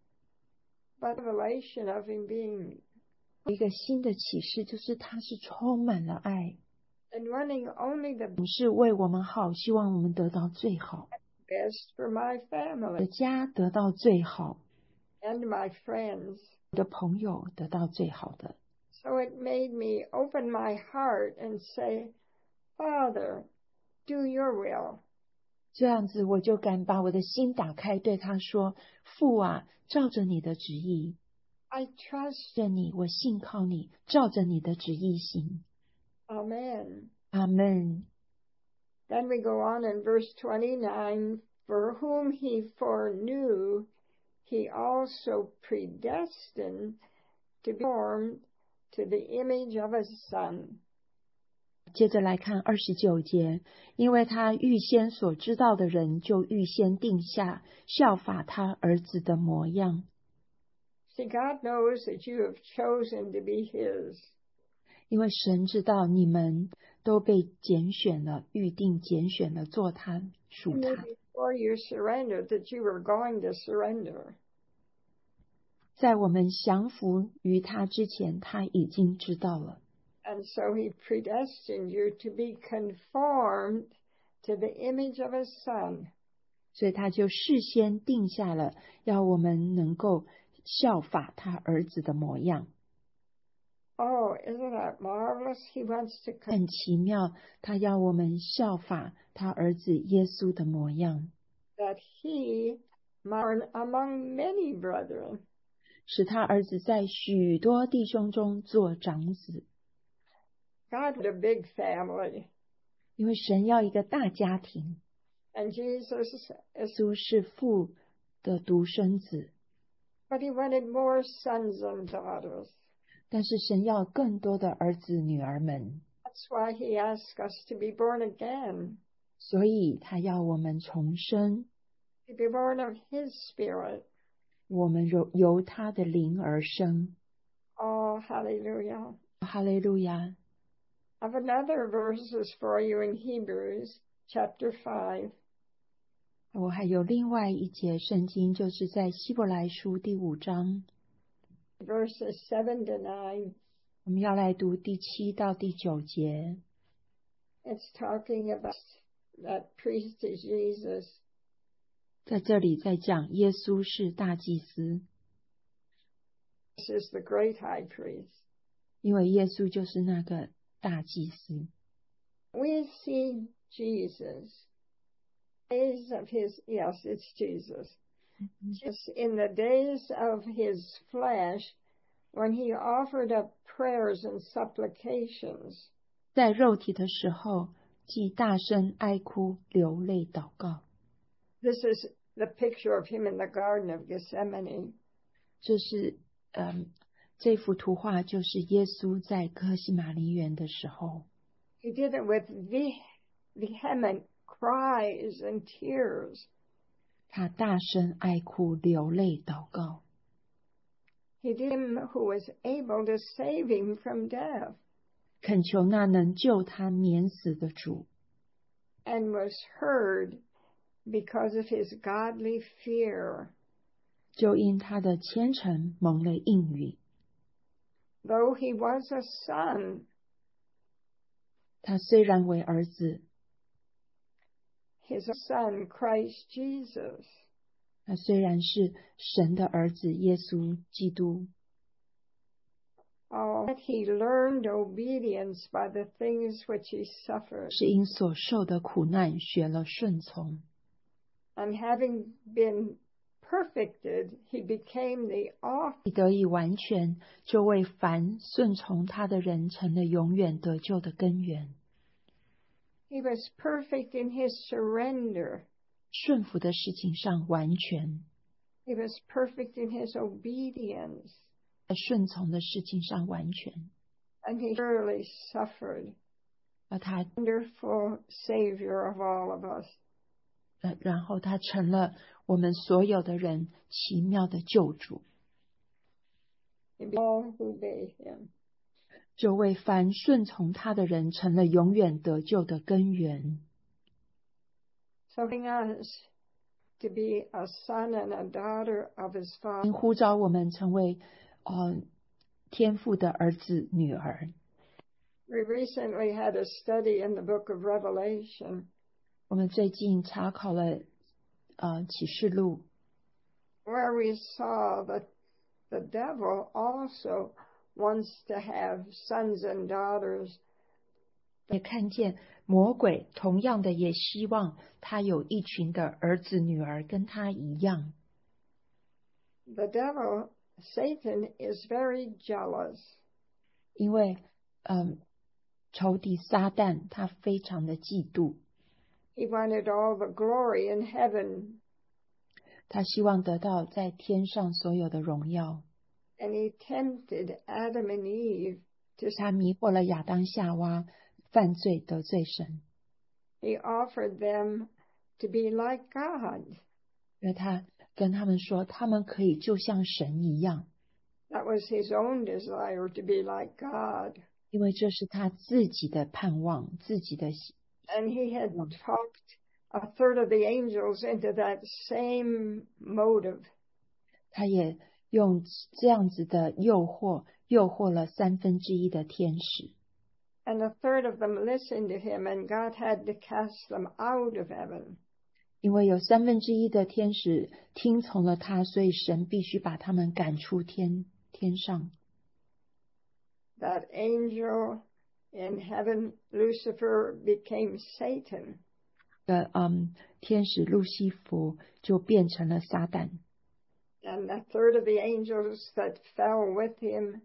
But revelation of him being 一个新的启示就是他是充满了爱， and wanting only the 是为我们好，希望我们得到最好， best for my 我的 family 家得到最好， and my friends. 我的朋友得到最好的。 So it made me open my heart and say, Father, do your will. 这样子我就敢把我的心打开，对他说：父啊，照着你的旨意， I trust. 着你，我信靠你，照着你的旨意行。 Amen. 阿门。 Then we go on in verse 29, for whom he foreknew, he also predestined to be formed to the image of his Son. 接着来看29节，因为他预先所知道的人，就预先定下效法他儿子的模样。 See, God knows that you have chosen to be His. 因为神知道你们都被拣选了，预定拣选了做他属 He knew 他。 before you surrendered that you were going to surrender. 在我们降服于他之前，他已经知道了。 And so He predestined you to be conformed to the image of His Son. 所以他就事先定下了，要我们能够效法他儿子的模样。 Oh, isn't that marvelous? He wants to 很奇妙，他要我们效法他儿子耶稣的模样， that He might among many brethren. 使他儿子在许多弟兄中做长子。 God had a big family, 因为神要一个大家庭， and Jesus 耶 is, 稣是父的独生子， but He wanted more sons and daughters. 但是神要更多的儿子女儿们， That's why He asked us to be born again, 所以他要我们重生， to be born of His Spirit. 我们由他的灵而生。 Oh, hallelujah. 哈利路亚！ I have another verses for you in Hebrews chapter 5. 我还有另外一节圣经，就是在希伯来书第5章， Verses 7 to 9. 我们要来读第7到第9节。 It's talking about that priest is Jesus. 在这里在讲耶稣是大祭司， This is the great high priest. 因为耶稣就是那个大祭司。 We see Jesus. Days of his, yes, it's Jesus. Just in the days of his flesh, when he offered up prayers and supplications. 在肉体的时候，既大声哀哭流泪祷告。 This is the picture of him in the Garden of Gethsemane. 这是这幅图画就是耶稣在客西马尼园的时候， He did it with vehement cries and tears. 他大声哀哭流泪祷告。 He did him who was able to save him from death, 恳求那能救他免死的主， and was heard because of his godly fear. 就因他的虔诚蒙了应允。 Though he was a son, 他虽然为儿子， his son Christ Jesus, 他虽然是神的儿子耶稣基督， oh, that he learned obedience by the things which he suffered. 是因所受的苦难学了顺从， And having been perfected, he became the author. 得以完全，就为凡顺从他的人成了永远得救的根源。 He was perfect in his surrender. 顺服的事情上完全， He was perfect in his obedience. 在顺从的事情上完全， And he surely suffered. 而他 Wonderful Savior of all of us. 然后他成了我们所有的人奇妙的救主， All who obey him. 就为凡顺从他的人成了永远得救的根源。 So bring us to be a son and a daughter of his Father. 呼召我们成为天父的儿子女儿。 We recently had a study in the book of Revelation. 我们最近查考了启示录， where we saw that the devil also wants to have sons and daughters. 也看见魔鬼同样的也希望他有一群的儿子女儿跟他一样。 The devil, Satan, is very jealous. 因为仇敌撒旦他非常的嫉妒， He wanted all the glory in heaven, 他希望得到在天上所有的荣耀。 and he tempted Adam and Eve to 他迷惑了亚当夏娃， 犯罪得罪神。 He offered them to be like God. 因为他跟他们说，他们可以就像神一样， That was his own desire to be like God. 因为这是他自己的盼望，自己的 And he had talked a third of the angels into that same motive. 他也用这样子的诱惑了1/3的天使， And a third of them listened to him, and God had to cast them out of heaven. 因为有1/3的天使听从了他，所以神必须把他们赶出天上。 That angel in heaven, Lucifer, became Satan. 天使路西弗就变成了撒旦， And a third of the angels that fell with him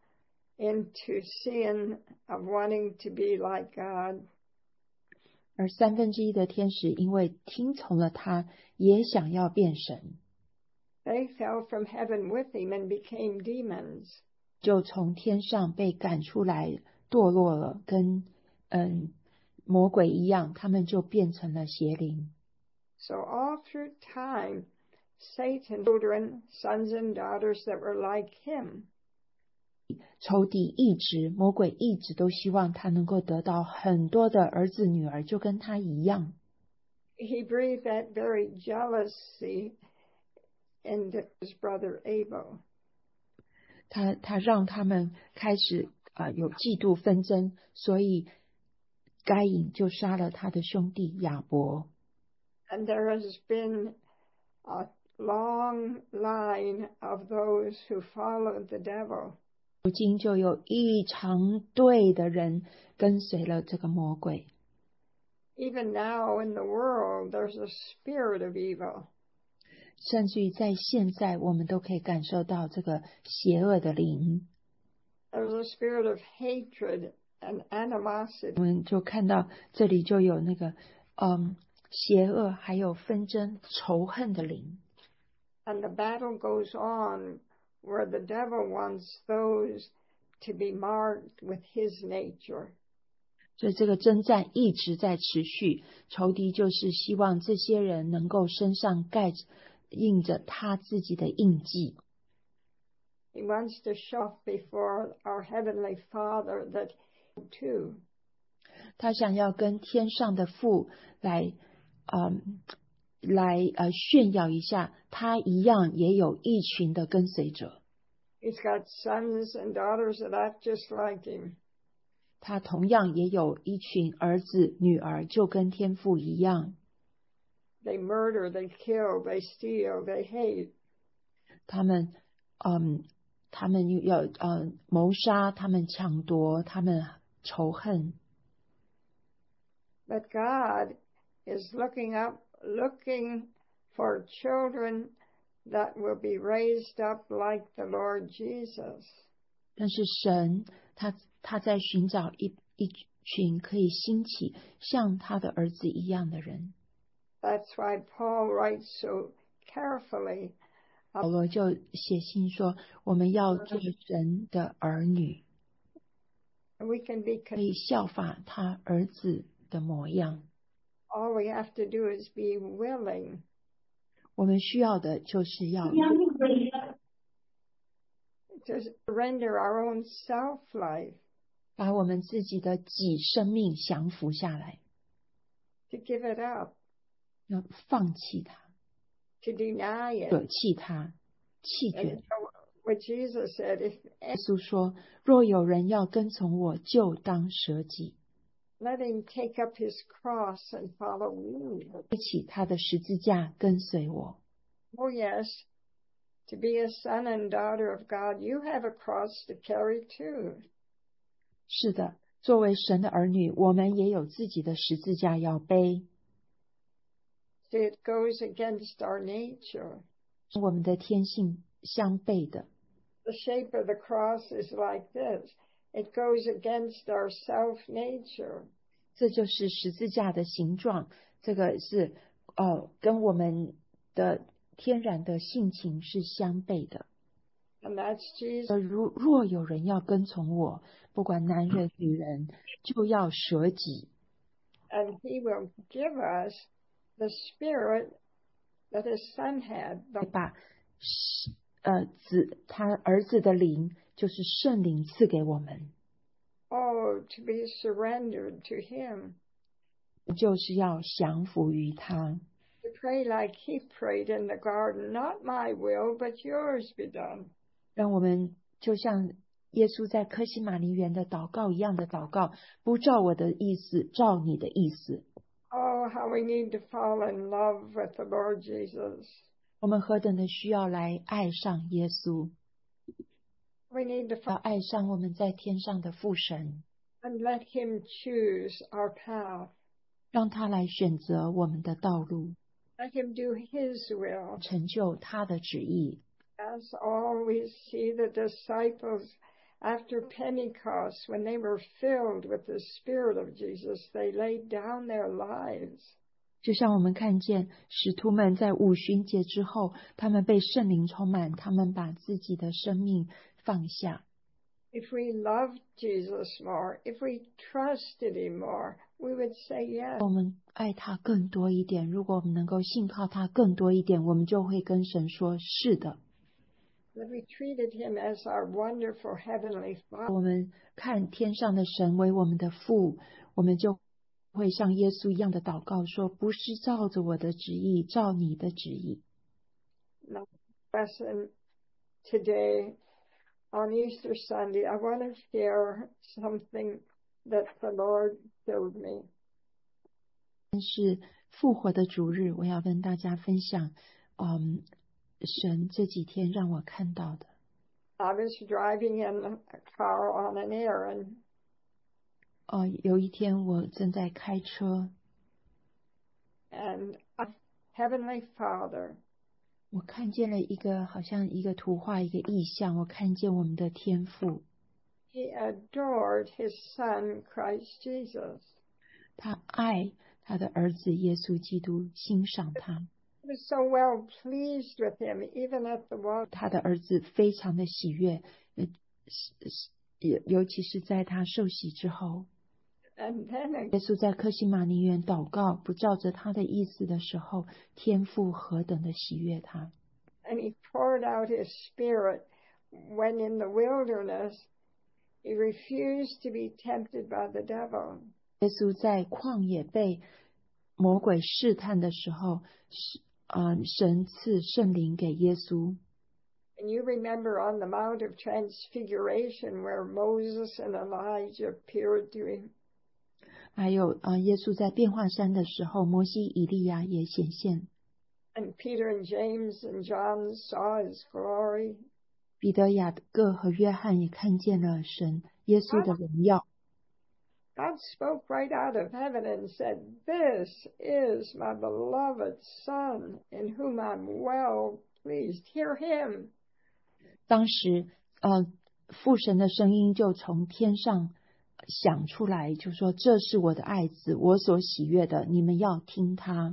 into sin of wanting to be like God. 而1/3的天使因为听从了他，也想要变神， They fell from heaven with him and became demons. 就从天上被赶出来，堕落了，跟魔鬼一样，他们就变成了邪灵。 So all through time, Satan, children, sons and daughters that were like him. 仇敌魔鬼一直都希望他能够得到很多的儿子女儿，就跟他一样。 He breathed that very jealousy into his brother Abel. 他让他们开始有嫉妒纷争，所以该隐就杀了他的兄弟亚伯。 And there has been a long line of those who followed the devil. 如今就有一长队的人跟随了这个魔鬼。 Even now in the world, there's a spirit of evil. 甚至于在现在，我们都可以感受到这个邪恶的灵。 There's a spirit of hatred and animosity. 我们就看到这里就有那个邪恶，还有纷争、仇恨的灵。 And the battle goes on where the devil wants those to be marked with his nature. 所以这个征战一直在持续，仇敌就是希望这些人能够身上印着他自己的印记。 He wants to show before our Heavenly Father that he too. 他想要跟天上的父来炫耀一下，他一样也有一群的跟随者。 He's got sons and daughters that act just like him. 他同样也有一群儿子女儿，就跟天父一样。 They murder, they kill, they steal, they hate. 他们要谋杀，他们抢夺，他们仇恨。 But God is looking for children that will be raised up like the Lord Jesus. 但是神他在寻找一群可以兴起像他的儿子一样的人。 That's why Paul writes so carefully. 保罗就写信说，我们要做神的儿女， We can be. 可以效法他儿子的模样。 All we have to do is be willing. 我们需要的就是要 To surrender our own self-life. 把我们自己的己生命降服下来， To give it up. 要放弃它， To deny it. 舍弃它，弃 And 绝。 so what Jesus said, if 耶稣说：“若有人要跟从我，就当舍己， let him take up his cross and follow me. 背起他的十字架跟随我。” Oh yes, to be a son and daughter of God, you have a cross to carry too. 是的，作为神的儿女，我们也有自己的十字架要背。 See, it goes against our nature. 我们的天性相悖的， The shape of the cross is like this. It goes against our self-nature. 这就是十字架的形状。这个是跟我们的天然的性情是相悖的。 And that's Jesus. 若有人要跟从我，不管男人女人，就要舍己。 And he will give us the spirit that his son had. 把他儿子的灵，就是圣灵赐给我们。 Oh, to be surrendered to him. 就是要降服于他。 To pray like he prayed in the garden, not my will, but yours be done. 让我们就像耶稣在客西马尼园的祷告一样的祷告，不照我的意思，照你的意思。 Oh, how we need to fall in love with the Lord Jesus. 我们何等的需要来爱上耶稣。 We need to 要爱上我们在天上的父神， and let him choose our path. 让他来选择我们的道路， Let him do his will. 成就他的旨意。 As always, see the disciples after Pentecost, when they were filled with the Spirit of Jesus, they laid down their lives. 就像我们看见使徒们在五旬节之后，他们被圣灵充满，他们把自己的生命放下。 If we loved Jesus more, if we trusted him more, we would say yes. 我们爱他更多一点，如果我们能够信靠他更多一点，我们就会跟神说是的。 That we treated him as our wonderful heavenly Father. 我们看天上的神为我们的父，我们就会像耶稣一样的祷告说，不是照着我的旨意，照你的旨意。 Now, lesson today on Easter Sunday, I want to share something that the Lord showed me. 但是复活的主日，我要跟大家分享，神这几天让我看到的。 I was driving in a car on an errand, 有一天我正在开车， and a Heavenly Father, 我看见了好像一个图画，一个意象，我看见我们的天父， he adored his son, Christ Jesus. 他爱他的儿子耶稣基督，欣赏他。 He was so well pleased with him, even at the water. 他的儿子非常的喜悦，尤其是在他受洗之后， And then 耶稣在客西马尼园祷告，不照着他的意思的时候，天父何等的喜悦他。 and he poured out his spirit when in the wilderness he refused to be tempted by the devil. 耶稣在旷野被魔鬼试探的时候，神赐圣灵给耶稣。 And you remember on the Mount of Transfiguration where Moses and Elijah appeared to him. 还有耶稣在变化山的时候，摩西、以利亚也显现。 And Peter and James and John saw his glory. 彼得、雅各和约翰也看见了神耶稣的荣耀。 God spoke right out of heaven and said, "This is my beloved Son, in whom I'm well pleased. Hear him." 当时父神的声音就从天上响出来，就说这是我的爱子，我所喜悦的，你们要听他。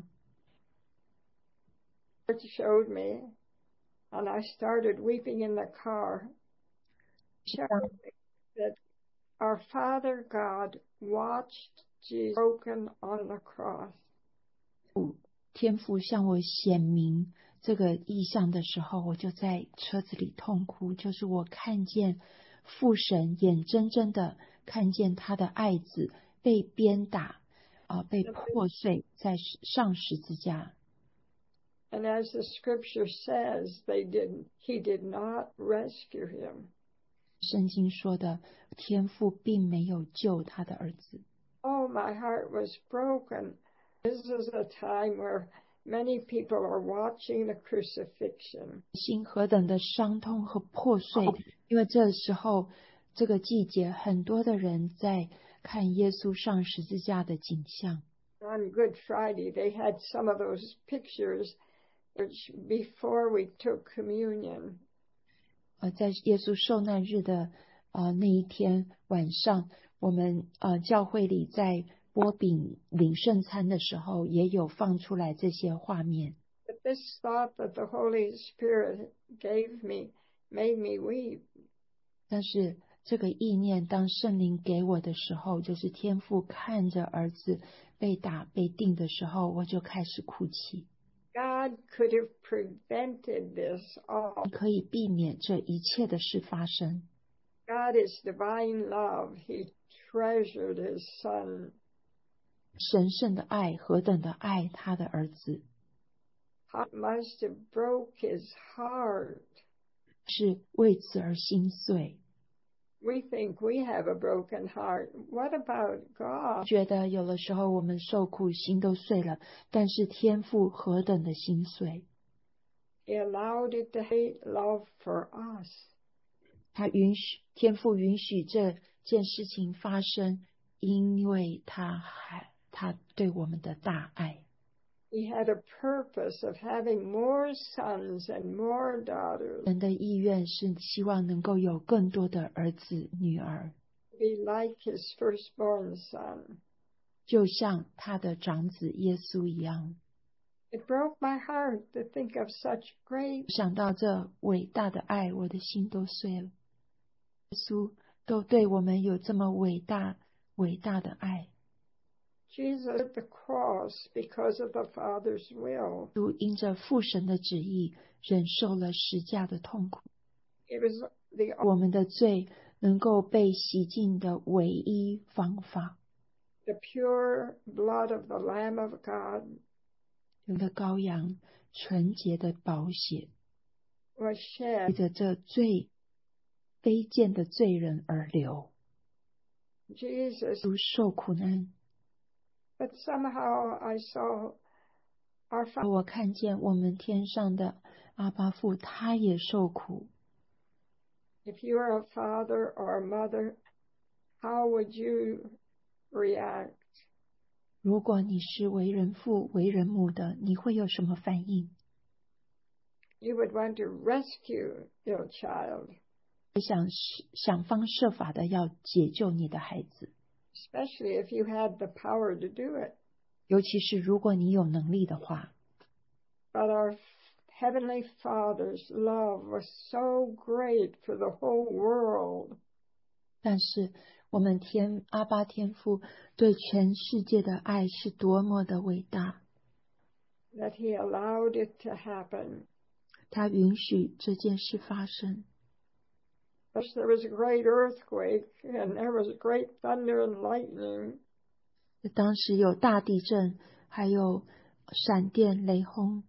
It showed me, and I started weeping in the car. Showed me that our Father God watched Jesus broken on the cross. 天父向我显明这个意象的时候，我就在车子里痛哭，就是我看见父神眼睁睁的看见他的爱子被鞭打，被破碎，在上十字架。 And as the scripture says, he did not rescue him. 圣经说的，天父并没有救他的儿子。 Oh, my heart was broken. This is a time where many people are watching the crucifixion. 心何等的伤痛和破碎，因为这时候这个季节，很多的人在看耶稣上十字架的景象。 On Good Friday, they had some of those pictures before we took communion. 在耶稣受难日的那一天晚上，我们教会里在拨饼领圣餐的时候，也有放出来这些画面。 But this thought that the Holy Spirit gave me made me weep. 但是这个意念当圣灵给我的时候，就是天父看着儿子被打被钉的时候，我就开始哭泣。 God could have prevented this all. 可以避免这一切的事发生。 God is divine love. He treasured his son. 神圣的爱何等的爱他的儿子， How must have broke his heart. 是为此而心碎。 We think we have a broken heart. What about God? 觉得有的时候我们受苦心都碎了，但是天父何等的心碎， He allowed it to hate love for us. 天父允许这件事情发生，因为他对我们的大爱。 He had a purpose of having more sons and more daughters. 人的意愿是希望能够有更多的儿子女儿， Be like his firstborn son. 就像他的长子耶稣一样。 It broke my heart to think of such great. 想到这伟大的爱，我的心都碎了。耶稣都对我们有这么伟大的爱。 Jesus at the cross because of the Father's will. 主因着父神的旨意，忍受了十架的痛苦。 It was the 我们的罪能够被洗净的唯一方法， pure blood of the Lamb of God 有了羔羊纯洁的宝血， was 为 shed. 着这最卑贱的罪人而流。 Jesus, 主受苦难， but somehow I saw our Father. 我看见我们天上的阿爸父，他也受苦。 If you are a father or a mother, how would you react? 如果你是为人父、为人母的，你会有什么反应？ You would want to rescue your child, 想方设法的要解救你的孩子， especially if you had the power to do it. 尤其是如果你有能力的话。 But our Heavenly Father's love was so great for the whole world 但是我们阿爸天父对全世界的爱是多么的伟大， that He allowed it to happen. 他允许这件事发生。 First, there was a great earthquake, and there was great thunder and lightning. 当时有大地震，还有闪电雷轰。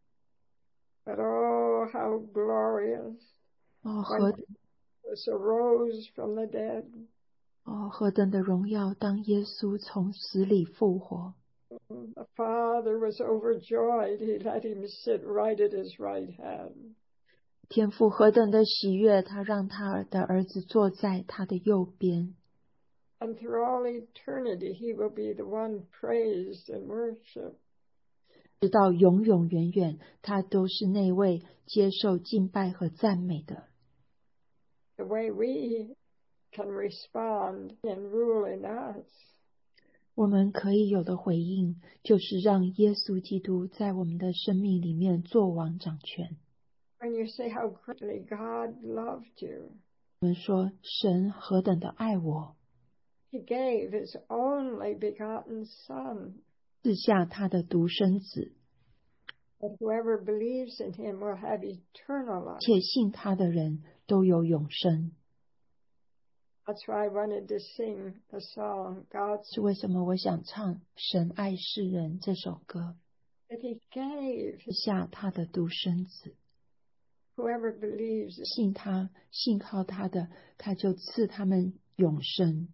But oh, how glorious 哦， when Jesus arose from the dead. 何等的荣耀！当耶稣从死里复活， The Father was overjoyed. He let him sit right at his right hand. 天父何等的喜悦！他让他的儿子坐在他的右边， And through all eternity, He will be the one praised and worshiped. 直到永永远远，他都是那位接受敬拜和赞美的。 The way we can respond and rule in us. 我们可以有的回应，就是让耶稣基督在我们的生命里面作王掌权。 When you say how greatly God loved you, 我们说神何等的爱我， He gave His only begotten Son, 赐下他的独生子， that whoever believes in Him will have eternal life. 且信他的人都有永生。 That's why I wanted to sing the song, God 是为什么我想唱《神爱世人》这首歌？ that He gave 赐下他的独生子， whoever believes. 信靠他的，他就赐他们永生。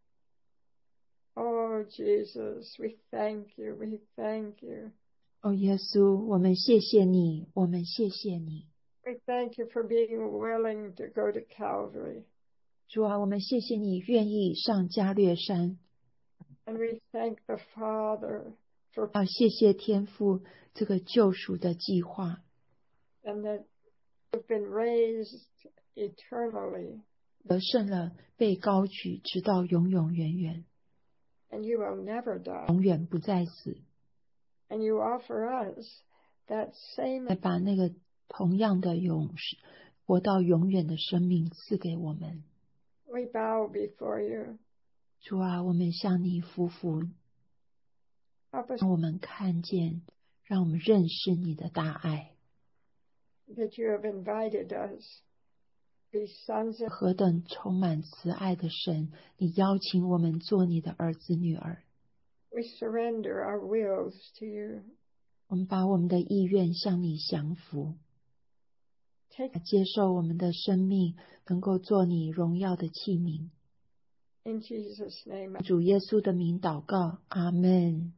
Oh, Jesus, we thank you, we thank you. 哦，耶稣，我们谢谢你，我们谢谢你。 We thank you for being willing to go to Calvary. 主啊，我们谢谢你愿意上加略山。 And we thank the Father for 啊，谢谢天父这个救赎的计划， and that you've been raised eternally, 得胜了，被高举，直到永永远远， and you will never die. 永远不再死。 And you offer us that same 来把那个同样的活到永远的生命赐给我们。 We bow before you. 主啊，我们向你俯伏， Help us 让我们看见，让我们认识你的大爱， that you have invited us to be sons and 何等充满慈爱的神，你邀请我们做你的儿子女儿。 we surrender our wills to you. 我们把我们的意愿向你降服， Take 接受我们的生命能够做你荣耀的器皿。 in Jesus' name. 主耶稣的名祷告，阿们。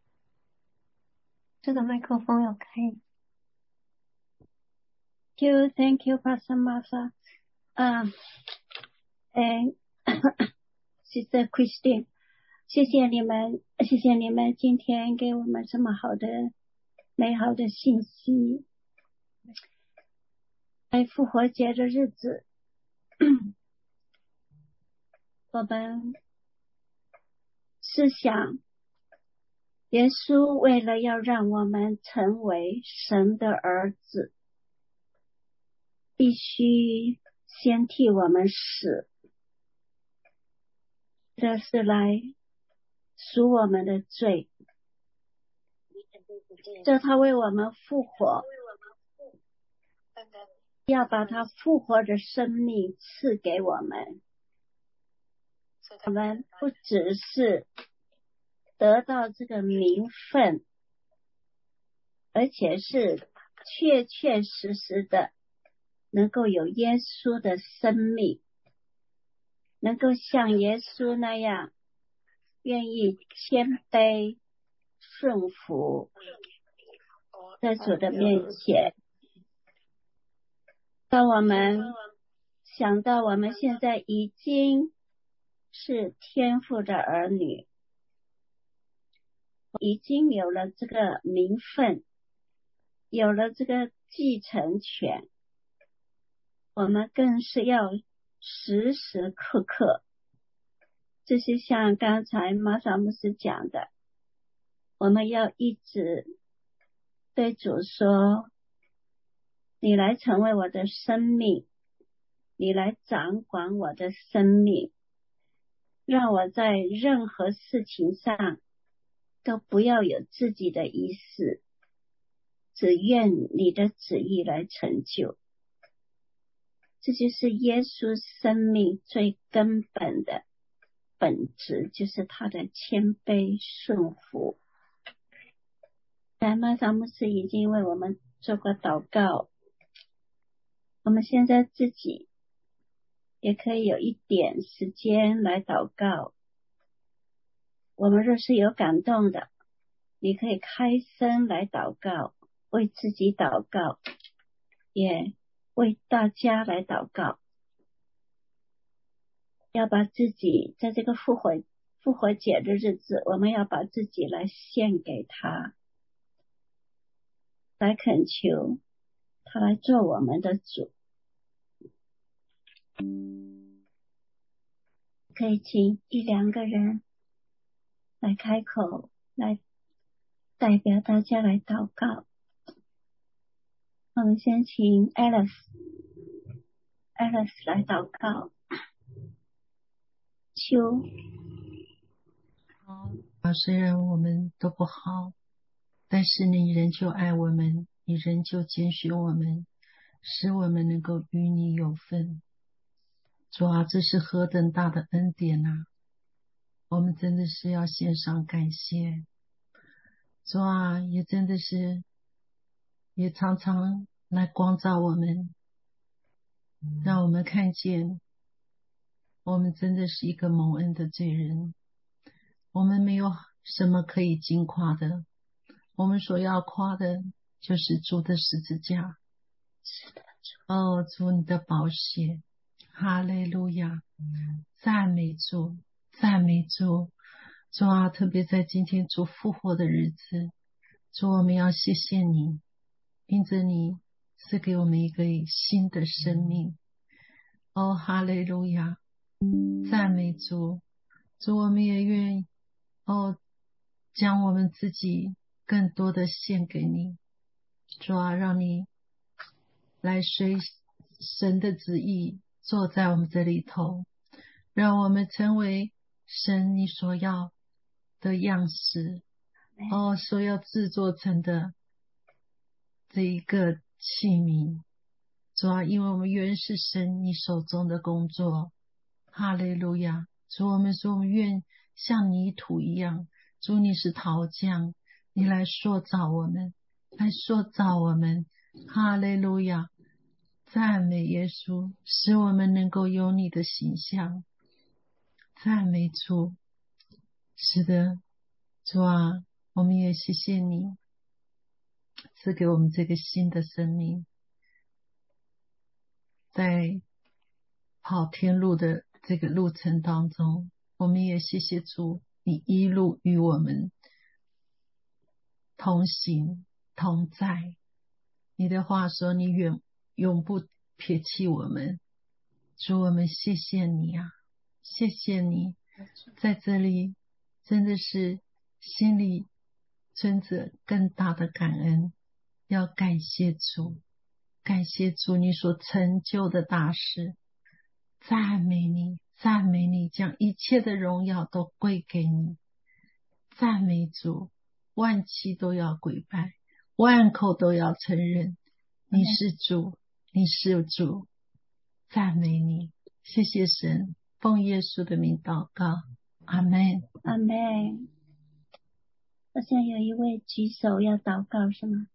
这个麦克风要开。Thank you, Pastor Martha. And Sister Christine, 谢谢你们今天给我们这么好的、美好的信息。在复活节的日子，我们思想耶稣为了要让我们成为神的儿子，必须先替我们死，这是来赎我们的罪，这他为我们复活，要把他复活的生命赐给我们。我们不只是得到这个名分，而且是确确实实的能够有耶稣的生命，能够像耶稣那样愿意谦卑顺服在主的面前。当我们想到我们现在已经是天父的儿女，已经有了这个名分，有了这个继承权，我们更是要时时刻刻，这是像刚才马萨牧师讲的，我们要一直对主说，你来成为我的生命，你来掌管我的生命，让我在任何事情上都不要有自己的意思，只愿你的旨意来成就。这就是耶稣生命最根本的本质，就是他的谦卑顺服。马萨牧师已经为我们做过祷告，我们现在自己也可以有一点时间来祷告。我们若是有感动的，你可以开声来祷告，为自己祷告，也为大家来祷告。要把自己在这个复活节的日子，我们要把自己来献给他，来恳求他来做我们的主。可以请一两个人来开口，来代表大家来祷告。我们先请 Alice 来祷告。秋， 虽然我们都不好，但是你仍旧爱我们，你仍旧拣选我们，使我们能够与你有份。主啊，这是何等大的恩典啊！我们真的是要献上感谢。主啊，也真的是也常常来光照我们，让我们看见我们真的是一个蒙恩的罪人，我们没有什么可以惊夸的，我们所要夸的就是主的十字架。哦，主你的宝血，哈利路亚，赞美主，赞美主。主啊，特别在今天主复活的日子，主我们要谢谢你，因着你赐给我们一个新的生命。哦，哈利路亚，赞美主。主我们也愿意将我们自己更多的献给你。主啊，让你来神的旨意做在我们这里头，让我们成为神你所要的样式，所要制作成的这一个器皿。主啊，因为我们原是神你手中的工作，哈利路亚。主，我们说我们愿像泥土一样，主你是陶匠，你来塑造我们，来塑造我们，哈利路亚。赞美耶稣，使我们能够有你的形象。赞美主。是的，主啊，我们也谢谢你赐给我们这个新的生命，在跑天路的这个路程当中，我们也谢谢主，你一路与我们同行同在。你的话说你永不撇弃我们。主，我们谢谢你啊，谢谢你。在这里真的是心里存着更大的感恩，要感谢主，感谢主你所成就的大事。赞美你，赞美你，将一切的荣耀都归给你。赞美主，万膝都要跪拜，万口都要承认你是主，你是主。赞美你，谢谢神，奉耶稣的名祷告，阿们， 阿们。好像有一位举手要祷告是吗？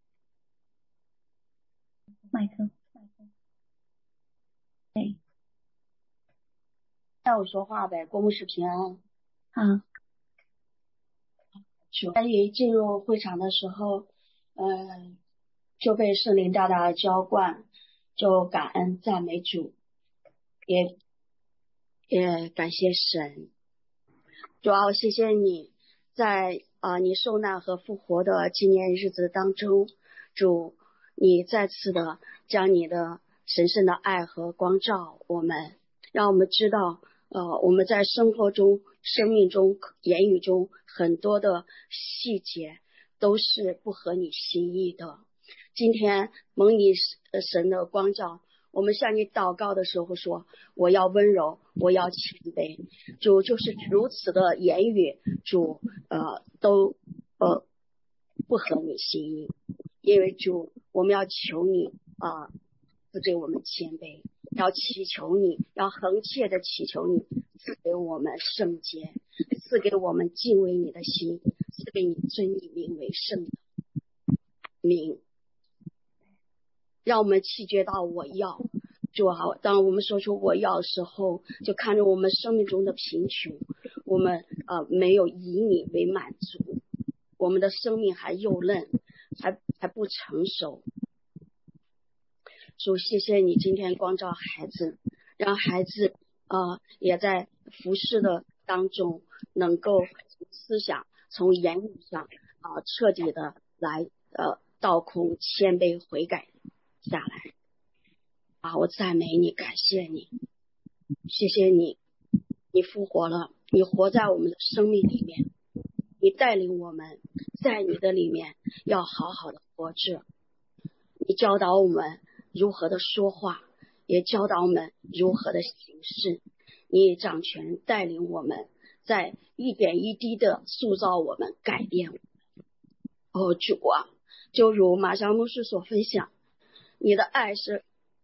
麦克，对， 让我说话呗，郭牧师平安。 好。 在一进入会场的时候，就被圣灵大大的浇灌，就感恩赞美主，也感谢神。主要谢谢你在你受难和复活的纪念日子当中，主你再次的将你的神圣的爱和光照我们，让我们知道我们在生活中、生命中、言语中很多的细节都是不合你心意的。今天蒙你神的光照，我们向你祷告的时候说，我要温柔，我要谦卑。主就是如此的言语，主都不合你心意。因为主，我们要求你赐给我们谦卑，要祈求你，要恒切的祈求你赐给我们圣洁，赐给我们敬畏你的心，赐给你尊你名为圣的名，让我们气觉到我要。主啊，当我们说出我要的时候，就看着我们生命中的贫穷，我们没有以你为满足，我们的生命还幼嫩，还不成熟。主，谢谢你今天光照孩子，让孩子也在服侍的当中能够从思想、从言语上彻底的来倒空、谦卑、悔改下来。我赞美你，感谢你，谢谢你，你复活了，你活在我们的生命里面，你带领我们在你的里面要好好的活着，你教导我们如何的说话，也教导我们如何的行事，你掌权带领我们，在一点一滴的塑造我们，改变我们。主啊，就如马祥牧师所分享，你的爱是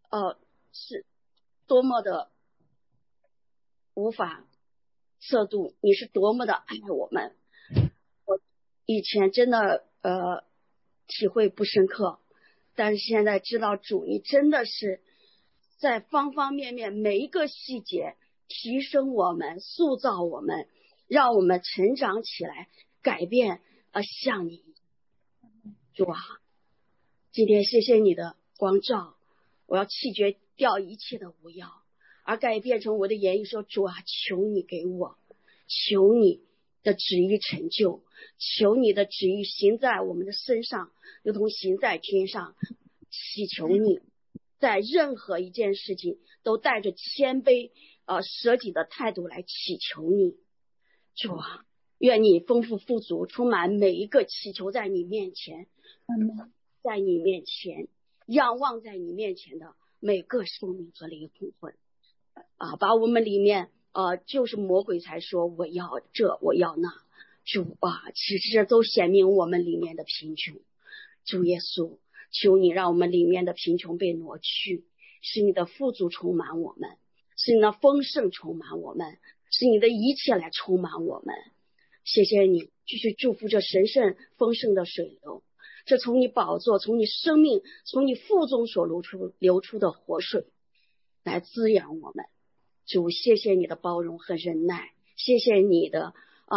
多么的无法测度，你是多么的爱我们。我以前真的体会不深刻，但是现在知道主你真的是在方方面面每一个细节提升我们，塑造我们，让我们成长起来，改变像你。主啊，今天谢谢你的光照，我要弃绝掉一切的无要，而改变成我的言语说，主啊，求你给我，求你的旨意成就，求你的旨意行在我们的身上，如同行在天上。祈求你在任何一件事情都带着谦卑舍己的态度来祈求你。主啊，愿你丰富富足，充满每一个祈求在你面前，在你面前仰望在你面前的每个生命和灵魂把我们里面就是魔鬼才说我要这我要那，主其实这都显明我们里面的贫穷。主耶稣，求你让我们里面的贫穷被挪去，使你的富足充满我们，使你的丰盛充满我们，使你的一切来充满我们。谢谢你继续祝福这神圣丰盛的水流，这从你宝座从你生命从你腹中所流出的活水来滋养我们。主，谢谢你的包容和忍耐，谢谢你的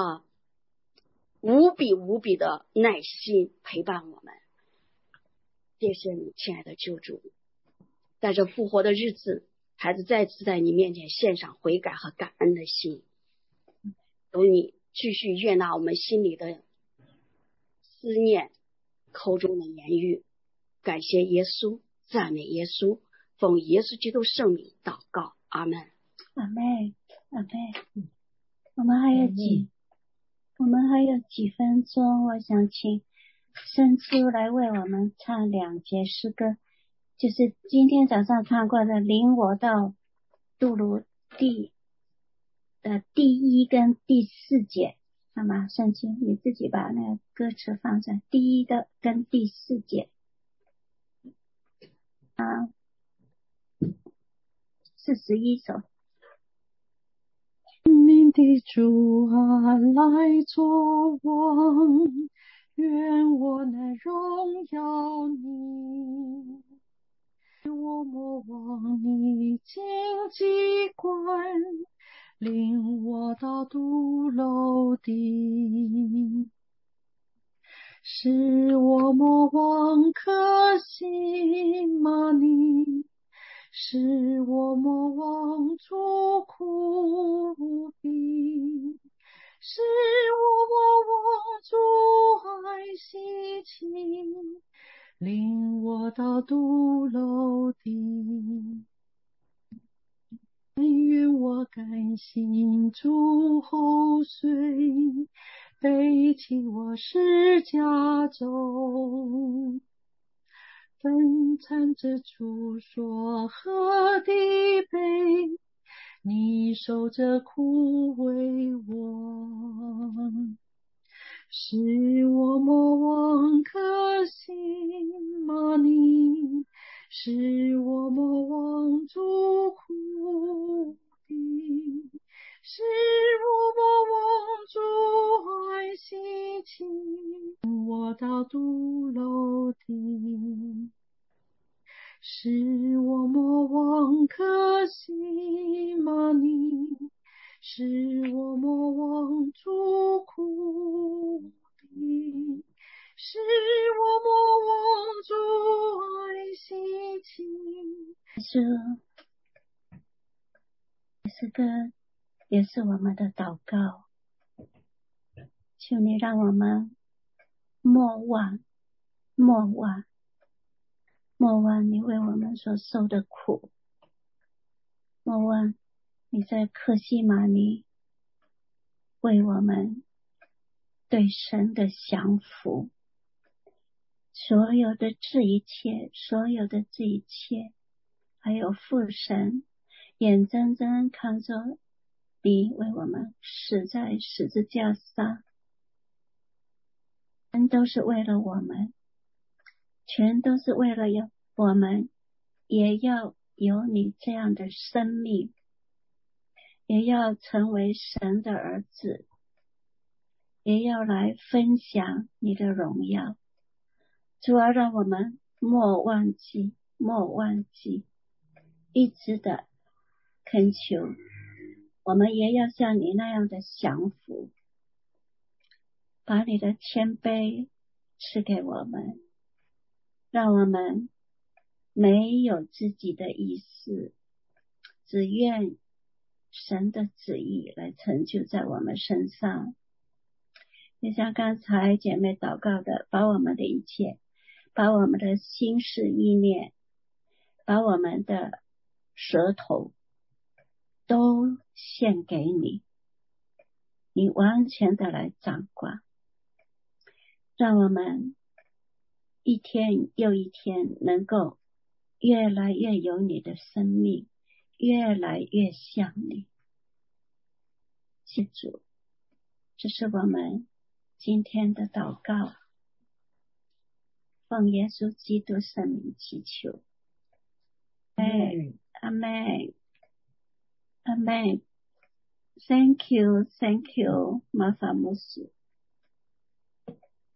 无比的耐心陪伴我们。谢谢你亲爱的救主，在这复活的日子，孩子再次在你面前献上悔改和感恩的心，求你继续悦纳我们心里的思念，口中的言语。感谢耶稣，赞美耶稣，奉耶稣基督圣名祷告，阿们。 阿妹，阿妹，我们还有几分钟，我想请圣初来为我们唱2节诗歌，就是今天早上唱过的领我到杜鲁地的第1跟第4节，好吗？圣经你自己把那个歌词放在第1的跟第4节41首。 生命的主来作王，愿我能荣耀你，我莫忘你荆棘关，领我到杜楼地，使我莫忘可心玛尼，使我莫忘主苦逼，使我莫忘主爱惜情，领我到杜楼地。愿我甘心主后随，背起我十架走，分餐着主所喝的杯，你受着苦为我，使我莫忘可心玛尼，使我莫忘主苦的，使我莫忘主爱惜情，我到杜楼地，使我莫忘可心玛尼，使我莫忘主苦的，使我莫忘主爱惜情。 诗歌也是我们的祷告，求你让我们莫忘你为我们所受的苦，莫忘你在客西马尼为我们对神的降服，所有的这一切，还有父神眼睁睁看着你为我们死在十字架上，全都是为了我们，全都是为了我们也要有你这样的生命，也要成为神的儿子，也要来分享你的荣耀。主啊，让我们莫忘记，一直的恳求，我们也要像你那样的降服，把你的谦卑赐给我们，让我们没有自己的意思，只愿神的旨意来成就在我们身上。就像刚才姐妹祷告的，把我们的一切，把我们的心思意念，把我们的舌头都献给你，你完全的来掌管，让我们一天又一天能够越来越有你的生命，越来越像你。谢主，这是我们今天的祷告，奉耶稣基督圣名祈求。阿们，阿们。Thank you, 马法牧师。